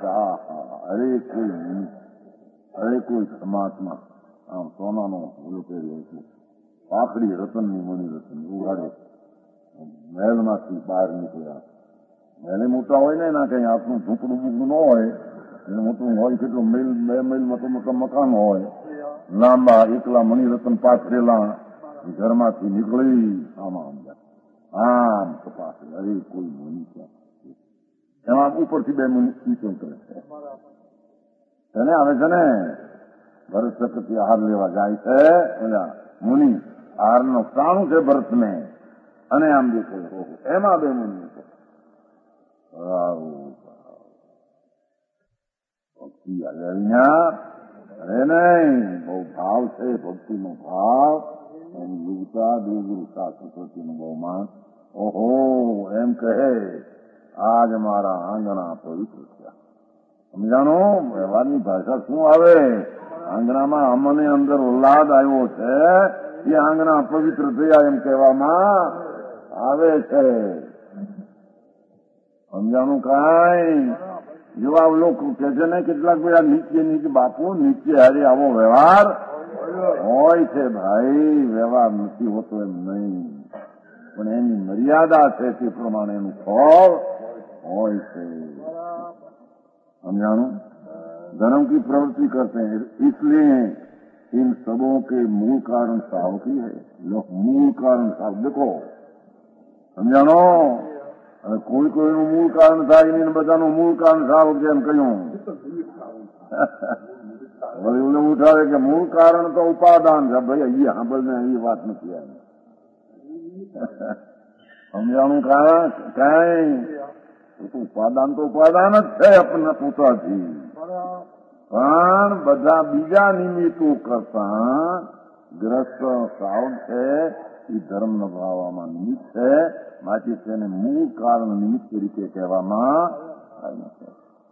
અરે કોઈ પરમાત્મા આમ સોનાનો ઓલો પહેર્યો છે પાખડી રતનની મણી રતન ઉગાડે મહેલમાંથી બહાર નીકળ્યા મહેલે મોટા હોય ને ના કઈ આપનું ઝૂંપડું બૂપડું ન હોય એને મોટું હોય કેટલું મેલ 2 મેલ મોટા મકાન હોય લાંબા એકલા મણિરત્ન પાથરેલા ઘરમાંથી નીકળી આમ કપાસ અરે કોઈ મુનિ ક્યાં એમાં ઉપરથી 2 મુનિ નીચે કરે છે એને આવે છે ને ભરત ચક્રવર્તી આહાર લેવા જાય છે એના મુનિ આહારનો સ્થાનું છે ભરતને અને આમ દેખો એમાં 2 મુનિ ભક્તિ અહીંયા અરે નહીં બહુ ભાવ છે ભક્તિનો ભાવ એની યુગતા દેવગુરુ શાસ્ત્રપતિનું બહુમાન ઓહો એમ કહે આજ મારા આંગણા પવિત્ર થયા સમજાણો વ્યવહારની ભાષા શું આવે આંગણામાં અમને અંદર ઉલ્લાદ આવ્યો છે એ આંગણા પવિત્ર થયા એમ કહેવામાં આવે છે સમજાણું કાંઈ જેવા લોકો કે છે ને કેટલાક બધા નીચે બાપુ નીચે હારે આવો વ્યવહાર હોય છે ભાઈ વ્યવહાર નથી હોતો એમ નહીં પણ એની મર્યાદા છે તે પ્રમાણે એનું ફળ હોય છે समझाणु धर्म की प्रवृत्ति करते हैं इसलिए इन सबों के मूल कारण सावकी है। मूल कारण साव देखो समझाणो कोई कोईનું મૂળ કારણ થાય નહીં બધાનું મૂળ કારણ સાવક છે એમ કહ્યું. વળી ઓલે ઉઠાવે કે મૂળ કારણ તો ઉપાદાન છે. ભાઈ અહીંયા સાંભળને એ વાત નથી આવી. સમજાણું કારણ કઈ ઉપાદાન તો ઉપાદાન જ છે આપણા પોતાથી, પણ બધા બીજા નિમિત્તો કરતા ગ્રસ્ત સાવ છે એ ધર્મ નભાવવામાં નિમિત્ત છે. માટે તેને મૂળ કારણ નિમિત્ત તરીકે કહેવામાં આવ્યું છે.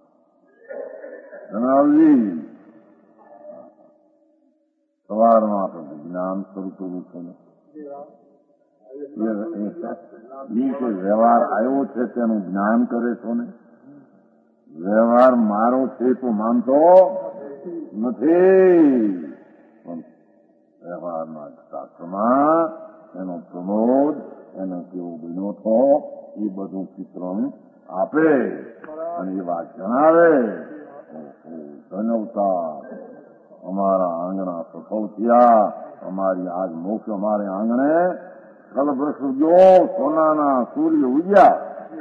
જણાવજી સવારમાં આપણે જ્ઞાન શરૂ કરવું છે ને કે વ્યવહાર આવ્યો છે તેનું જ્ઞાન કરે છો ને. વ્યવહાર મારો છે તો માનતો નથી, પણ વ્યવહારના શાસ્ત્રમાં એનો પ્રમોદ એનો કેવો બન્યો હતો એ બધું ચિત્રણ આપે અને એ વાત જણાવે. ધન્યવતા અમારા આંગણા સફળ થયા, અમારી આજ મોક્ષ અમારે આંગણે કલવૃક્ષ ઉગ્યો, સોનાના સૂર્ય ઉગ્યા.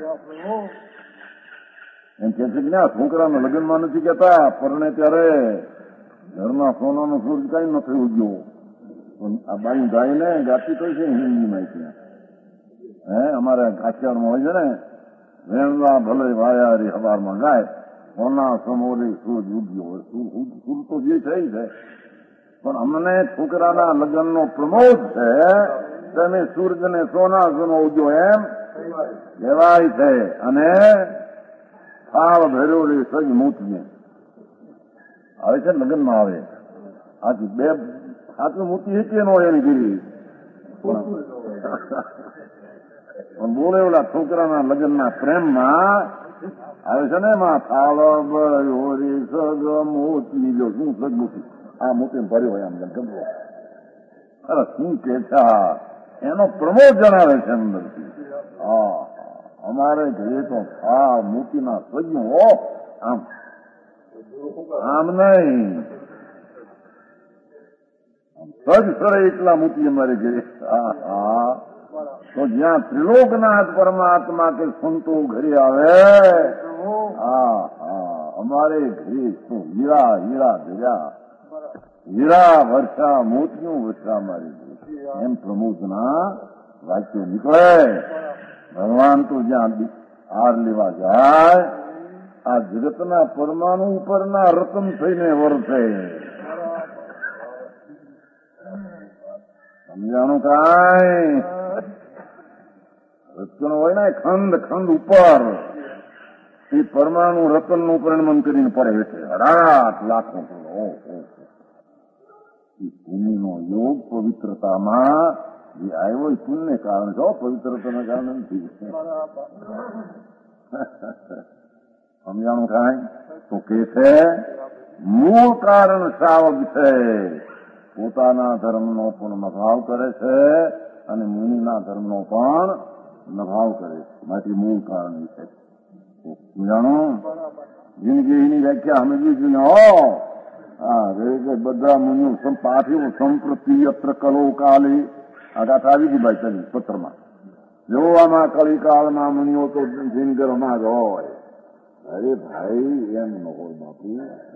એમ કે છે કે ના છોકરાના લગ્નમાં નથી કહેતા પરણે ત્યારે ઘરમાં સોનાનો સૂર્ય કઈ નથી ઉગ્યો. આ બાઈ ગાય ને ગાતી કઈ છે હિન્દીમાં ત્યાં અમારે કાઠિયાવાડમાં હોય છે ને વેણવા ભલે વાયારી હવારમાં ગાય સોના સમોરે સૂરજ ઉગ્યો. સૂર તો જે છે પણ અમને છોકરાના લગ્નનો પ્રમોદ છે તમે સૂરજને સોના સોનો ઉગ્યો એમ કહેવાય છે. અને થાળ ભર્યો રે સજ મૂતને આવે છે લગ્નમાં આવે આથી બે આટલું મૂતી હતી નો એની ગીરી પણ બોલે ઓલા છોકરાના લગ્નના પ્રેમમાં આવે છે ને એમાં થાળ ભર્યો રે સગ મોતી જો શું સગ મોતી આ મોતી ભર્યો હોય આમ ગમતો અરે શું કે છે એનો પ્રમોદ જણાવે છે અંદરથી. હા અમારે ઘરે તો થાળ મોતીના સજનું હો આમ આમ નહીં સજ સરે એટલા મોતી અમારે ઘરે. તો જ્યાં ત્રિલોકનાથ પરમાત્મા કે સંતો ઘરે આવે અમારે ઘરે શું હીરા હીરા ભર્યા હીરા વર્ષા મોતીનું વર્ષા અમારે એમ પ્રમોદના વાક્યો નીકળે. ભગવાન તો જ્યાં હાર લેવા જાય આ જગતના પરમાણુ ઉપરના રતન થઈને વર્તે. સમજાણું કાંઈ રતન હોય ને ખંડ ખંડ ઉપર એ પરમાણુ રતનનું પરિણમન કરીને પડે છે 18 લાખનો. પુણ્યનો યોગ પવિત્રતામાં જે આવ્યો એ પુણ્ય કારણ છે, પવિત્રતાના કારણે નથી. સમજાણું કાંઈ તો કે છે મૂળ કારણ સાવક છે. પોતાના ધર્મનો પણ નભાવ કરે છે અને મુનિના ધર્મનો પણ નભાવ કરે છે. માટે મૂળ કારણ છે. સમજાણો જિંદગીની વ્યાખ્યા સમજવી જોઈએ. બધા મુનિઓ પાઠ્યું સંપ્રતિ અત્ર કલો કાલે આ ગાથા આવી ગઈ ભાઈ ચલી પત્રમાં. જો આમાં કલિકાળમાં મુનિઓ તો જિંદગરમાં જ હોય. અરે ભાઈ એમ ન હોય બાપુ.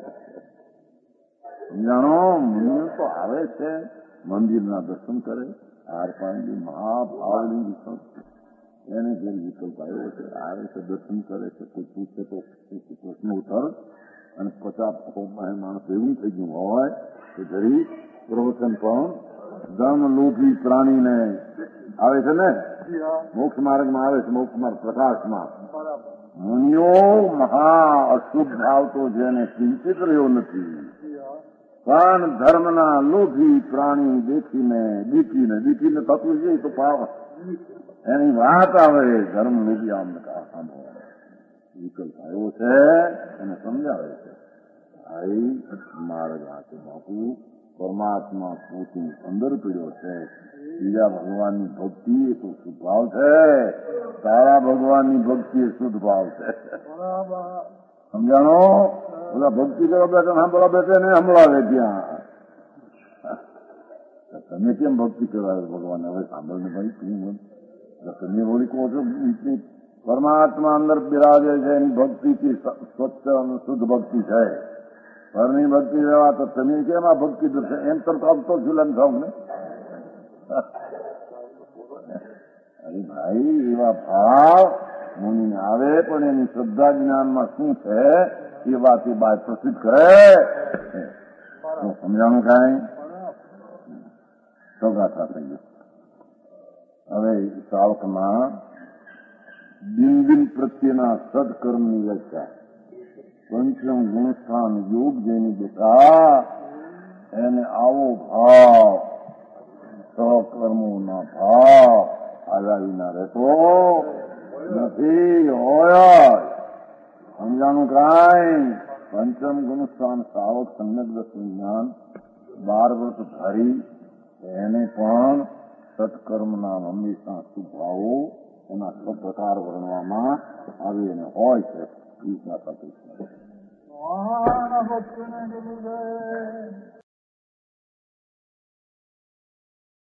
સમજાણો મુનિઓ તો આવે છે મંદિરના દર્શન કરે આર પાણી મહાભાવની વિકલ્પ એને જે વિકલ્પ આવ્યો છે આવે છે દર્શન કરે છે. કોઈ પૂછે તો પ્રશ્ન ઉત્તર અને 50 માણસ એવું થઈ ગયું હોય કે ગરીબ પ્રવચન પણ ધર્મ લોભી પ્રાણીને આવે છે ને મોક્ષ માર્ગમાં આવે છે. મોક્ષ માર્ગ પ્રકાશમાં મુનિઓ મહા અશુભ ભાવ તો જેને ચિંતિત રહ્યો નથી પણ ધર્મના લોભી પ્રાણી દીકીને થતું છે તો પાવ એની વાત આવે ધર્મ લોભી આમ સાંભળવા વિકલ્પ આવ્યો છે એને સમજાવે છે. ભાઈ માર્ગ આ છે બાપુ પરમાત્મા પોતું અંદર પીડ્યો છે. બીજા ભગવાનની ભક્તિ એ તો શુદ્ધ ભાવ છે. તારા ભગવાનની ભક્તિ એ શુદ્ધ ભાવ છે. સમજાણો? બધા ભક્તિ કરવા બેઠા સાંભળવા બેઠે ને સંભળાવે ત્યાં તમે કેમ ભક્તિ કરાવે ભગવાન? હવે સાંભળને ભાઈ, તમે હોળી કહો છો, પરમાત્મા અંદર બિરાજે છે, એની ભક્તિથી સ્વચ્છ અને શુદ્ધ ભક્તિ છે. પરની ભક્તિ રહેવા તો તમે કેમ આ ભક્તિ દર્શે? એમ તો આપતો ઝુલન થાવ ને. અરે ભાઈ, એવા ભાવ મુનિને આવે, પણ એની શ્રદ્ધા જ્ઞાનમાં શું છે એ વાત એ બાદ પ્રસિદ્ધ કરે. સમજાણું કાંઈ? સૌગાથા થઈ ગયું. હવે શ્રાવકમાં દિન દિન પ્રત્યેના સદકર્મની વ્યાખ્યા. પંચમ ગુણસ્થાન યોગ જેની બેઠા એને આવો ભાવ, સકર્મોના ભાવ આવ્યા વિના રહેતો નથી હોય. સમજાણું કાંઈ? પંચમ ગુણસ્થાન શ્રાવક સમ્યક દર્શન જ્ઞાન 12 વર્ષ ધારી એને પણ સત્કર્મના હંમેશા શુભાવો એના સબ પ્રકાર વર્ણવામાં આવી અને હોય છે. એ